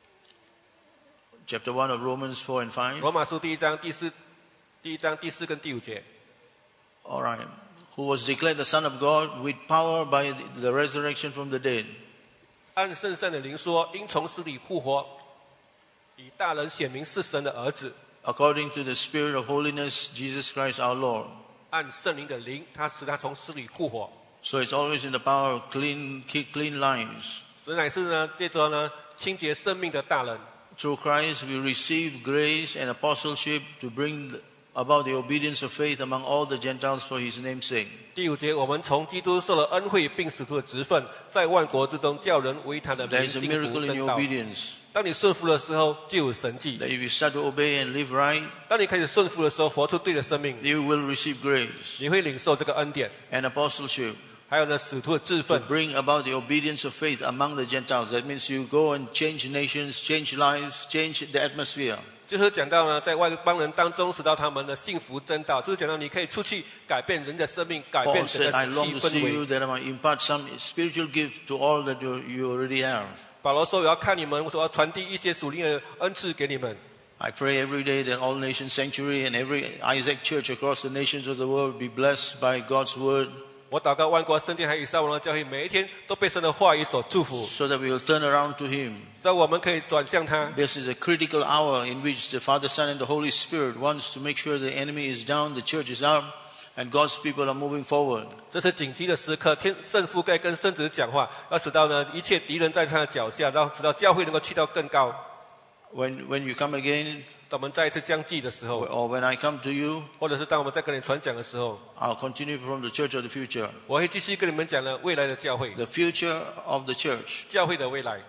Chapter one of Romans four and five. 罗马书第一章第四、第一章第四跟第五节。 All right. Who was declared the Son of God with power by the, the resurrection from the dead. 按圣善的灵说，因从死里复活，以大人显明是神的儿子。 According to the Spirit of holiness, Jesus Christ our Lord. 按圣灵的灵，他使他从死里复活。 So it's always in the power of clean, keep clean lives. 神乃是呢，借着呢清洁生命的大人。 Through Christ, we receive grace and apostleship to bring about the obedience of faith among all the Gentiles for His name's sake. 第五节，我们从基督受了恩惠，并使徒的职分，在万国之中叫人为他的 There 名 is a 信服 miracle in 真 your 道。 obedience. 当你顺服的时候，就有神迹； That if you start to obey and live right, 当你开始顺服的时候，活出对的生命， you will receive grace 你会领受这个恩典。 and apostleship 还有呢，使徒的职 to 分， bring about the obedience of faith among the Gentiles. That means you go and change nations, change lives, change the atmosphere. 就是讲到呢，在外邦人当中使到他们的幸福真道，就是讲到你可以出去改变人的生命，改变 Paul 整 said, 个 I 气 long to 氛 see 围 you。that I might impart some spiritual gift to all that you, you already have. 保罗说：“我要看你们，我说要传递一些属灵的恩赐给你们。 I pray every day that all Nation Sanctuary and every Isaac Church across the nations of the world be blessed by God's word, 我祷告万国圣殿还有以撒王的教会，每一天都被神的话语所祝福， so that we will turn around to Him. 使到我们可以转向他。 This is a critical hour in which the Father, Son, and the Holy Spirit wants to make sure the enemy is down, the church is up, and God's people are moving forward. 这是紧急的时刻，天圣父该跟圣子讲话，要使到呢一切敌人在他的脚下，然后使到教会能够去到更高。 When, when you come again, 当我们再一次相继的时候， or when I come to you, 或者是当我们再跟你传讲的时候， I'll continue from the church of the future. 我会继续跟你们讲呢未来的教会， The future of the church 教会的未来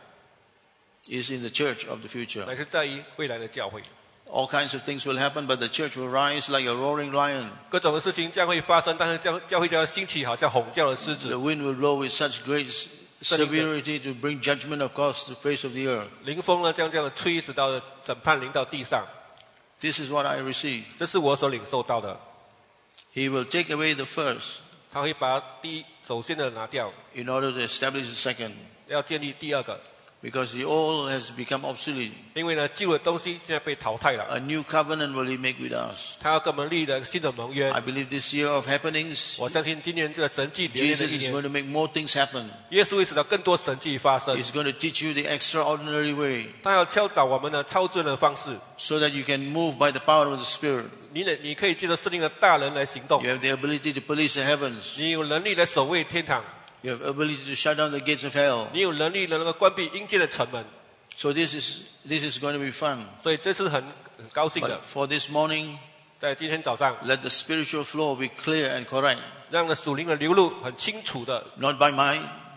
is in the church of the future. 乃是在于未来的教会。 All kinds of things will happen, but the church will rise like a roaring lion. 各种的事情将会发生，但是教教会将要兴起，好像吼叫的狮 The 子。 wind will blow with such great severity to bring judgment across the face of the earth. 凌风呢将这样的吹，使到审判临到地上。 This is what I received. 这是我所领受到的。 He will take away the first 他会把第一首先的拿掉， in order to establish the second, 要建立第二个。 because the old has become obsolete. 因为呢，旧的东西现在被淘汰了。 A new covenant will He make with us. 他要跟我们立了新的盟约。 I believe this year of happenings, 我相信今年这个神迹连连的 Jesus 一 is 年， going to make more things happen. 耶稣会使到更多神迹发生。 He's going to teach you the extraordinary way 他要教导我们呢超自然的方式， so that you can move by the power of the Spirit. 你呢，你可以借着圣灵的大人来行动 You，have the ability to police the heavens. 你有能力来守卫天堂， You have ability to shut down the gates of hell. 你有能力能够关闭阴间的城门。 So this is this is going to be fun. 所以这是很很高兴的 But，for this morning, 在今天早上， let the spiritual flow be clear and correct. 让那属灵的流露很清楚的， Not by might,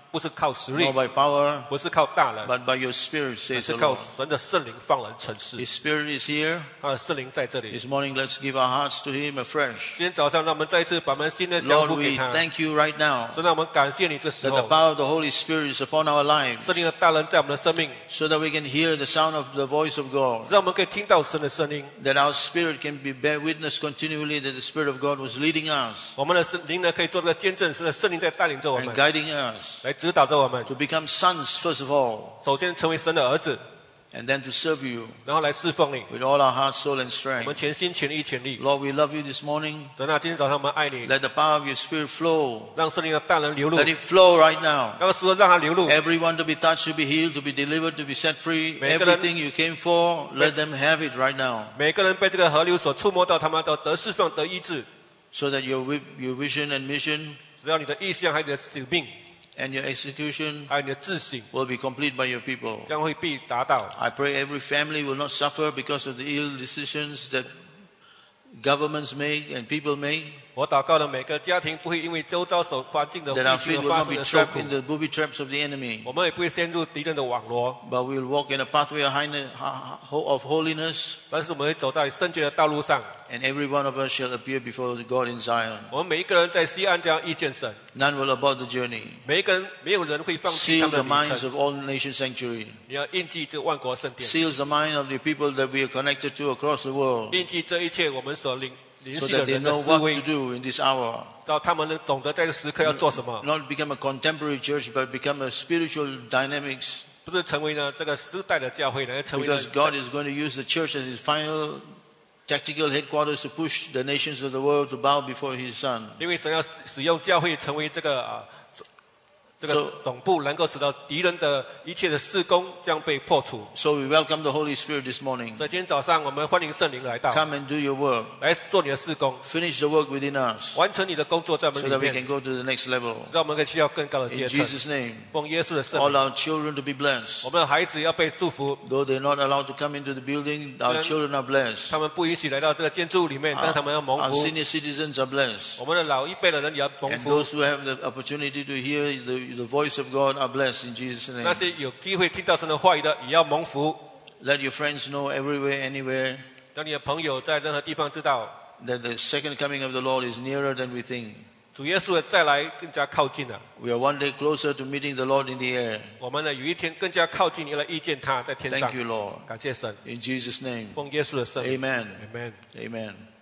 不是靠实力， nor by power, 不是靠大人， but by your Spirit, 而 says 是 the 靠 Lord. 神的圣灵放人成事。 His Spirit is here. 他的圣灵在这里。 This morning, let's give our hearts to Him afresh. 今天早上，让我们再一次把我们心的降 Lord, 服给 we 他。 thank you right now 所以让我们感谢你这时 that the 候， power of the Holy Spirit is upon our lives, 圣灵的大人在我们的生命， so that we can hear the sound of the voice of God, 让我们可以听到神的声音。 that our spirit can be bear witness continually that the Spirit of God was leading us 我们的灵呢，可以做这个见证，神的圣灵在带领着我 and 们， guiding us 来指导着我们。 to become sons, first of all, 首先成为神的儿子， and then to serve you 然后来侍奉你。 with all our heart, soul, and 我 strength. 们全心全意全力。 Lord, we love you this morning. 神啊，今天早上我们爱你， Let the power of your Spirit flow. 让圣灵的大能流露， Let it flow right now. 那个时候让它流露。 Everyone to be touched, to be healed, to be delivered, to be set free. 每个人- Everything you came for, let them have it right now. 每个人被这个河流所触摸到，他们都得释放、得医治。 So that your, wi- your vision and mission 只要你的意向、还有你的使命、 and your execution 还有你的自省， will be complete by your people. 将会必达到。 I pray every family will not suffer because of the ill decisions that governments make and people make. 我祷告的每个家庭不会因为周遭所环境的 That our 环境 feet 而 will 发 not 生 be 的受 trapped 苦， in the booby traps of the enemy. 我们也不会陷入敌人的网罗， But we will walk in a pathway of highness- of holiness, 但是我们会走在圣洁的道路上。 and every one of us shall appear before God in Zion. 我们每一个人在西安这样遇见神， None will abort the journey. 每一个人没有人会放弃他 Seal 们 the 的旅 minds 程。 of all nation sanctuary. 你要印记这万国圣殿， Seals the mind of the people that we are connected to across the world, 印记这一切我们所领联 so 系的 that they 人的 know 思 what 维 to，do in this hour. 到他们能懂得在这个时刻要做什么， Not become a contemporary church, but become a spiritual dynamics. 不是成为呢这个时代的教会呢，成为呢 Because God is going to use the church as His final tactical headquarters to push the nations of the world to bow before His Son. 因为神要使用教会成为这个啊这个 So- 总部，能够使到敌人的一切的事工将被破除。 So we welcome the Holy Spirit this morning. 所以今天早上我们欢迎圣灵来到， Come and do your work. 来做你的事工， Finish the work within us, 完成你的工作在我们 so 里 that we 面， can go to the next level. 让我们可以去到更高的阶 In 层。 Jesus' name, 奉耶稣的圣 all 名， our children to be blessed. 我们的孩子要被祝福， Though they're not allowed to come into the building, our children are blessed. 他们不允许来到这个建筑物里面，但是他们要蒙 Our 福。 senior citizens are blessed. 我们的老一辈的人也要蒙 And 福， those who have the opportunity to hear the, the voice of God are blessed in Jesus' 那 name. 些有机会听到神的话语的也要蒙福。 Let your friends know everywhere, anywhere, 让你的朋友在任何地方知道， that the second coming of the Lord is nearer than we think. 主耶稣的再来更加靠近了。 We are one day closer to meeting the Lord in the air. 我们呢有一天更加靠近，要来遇见他在天上 Thank。you, Lord. 感谢神， In Jesus' name, 奉耶稣的圣名 amen. ，Amen。 Amen.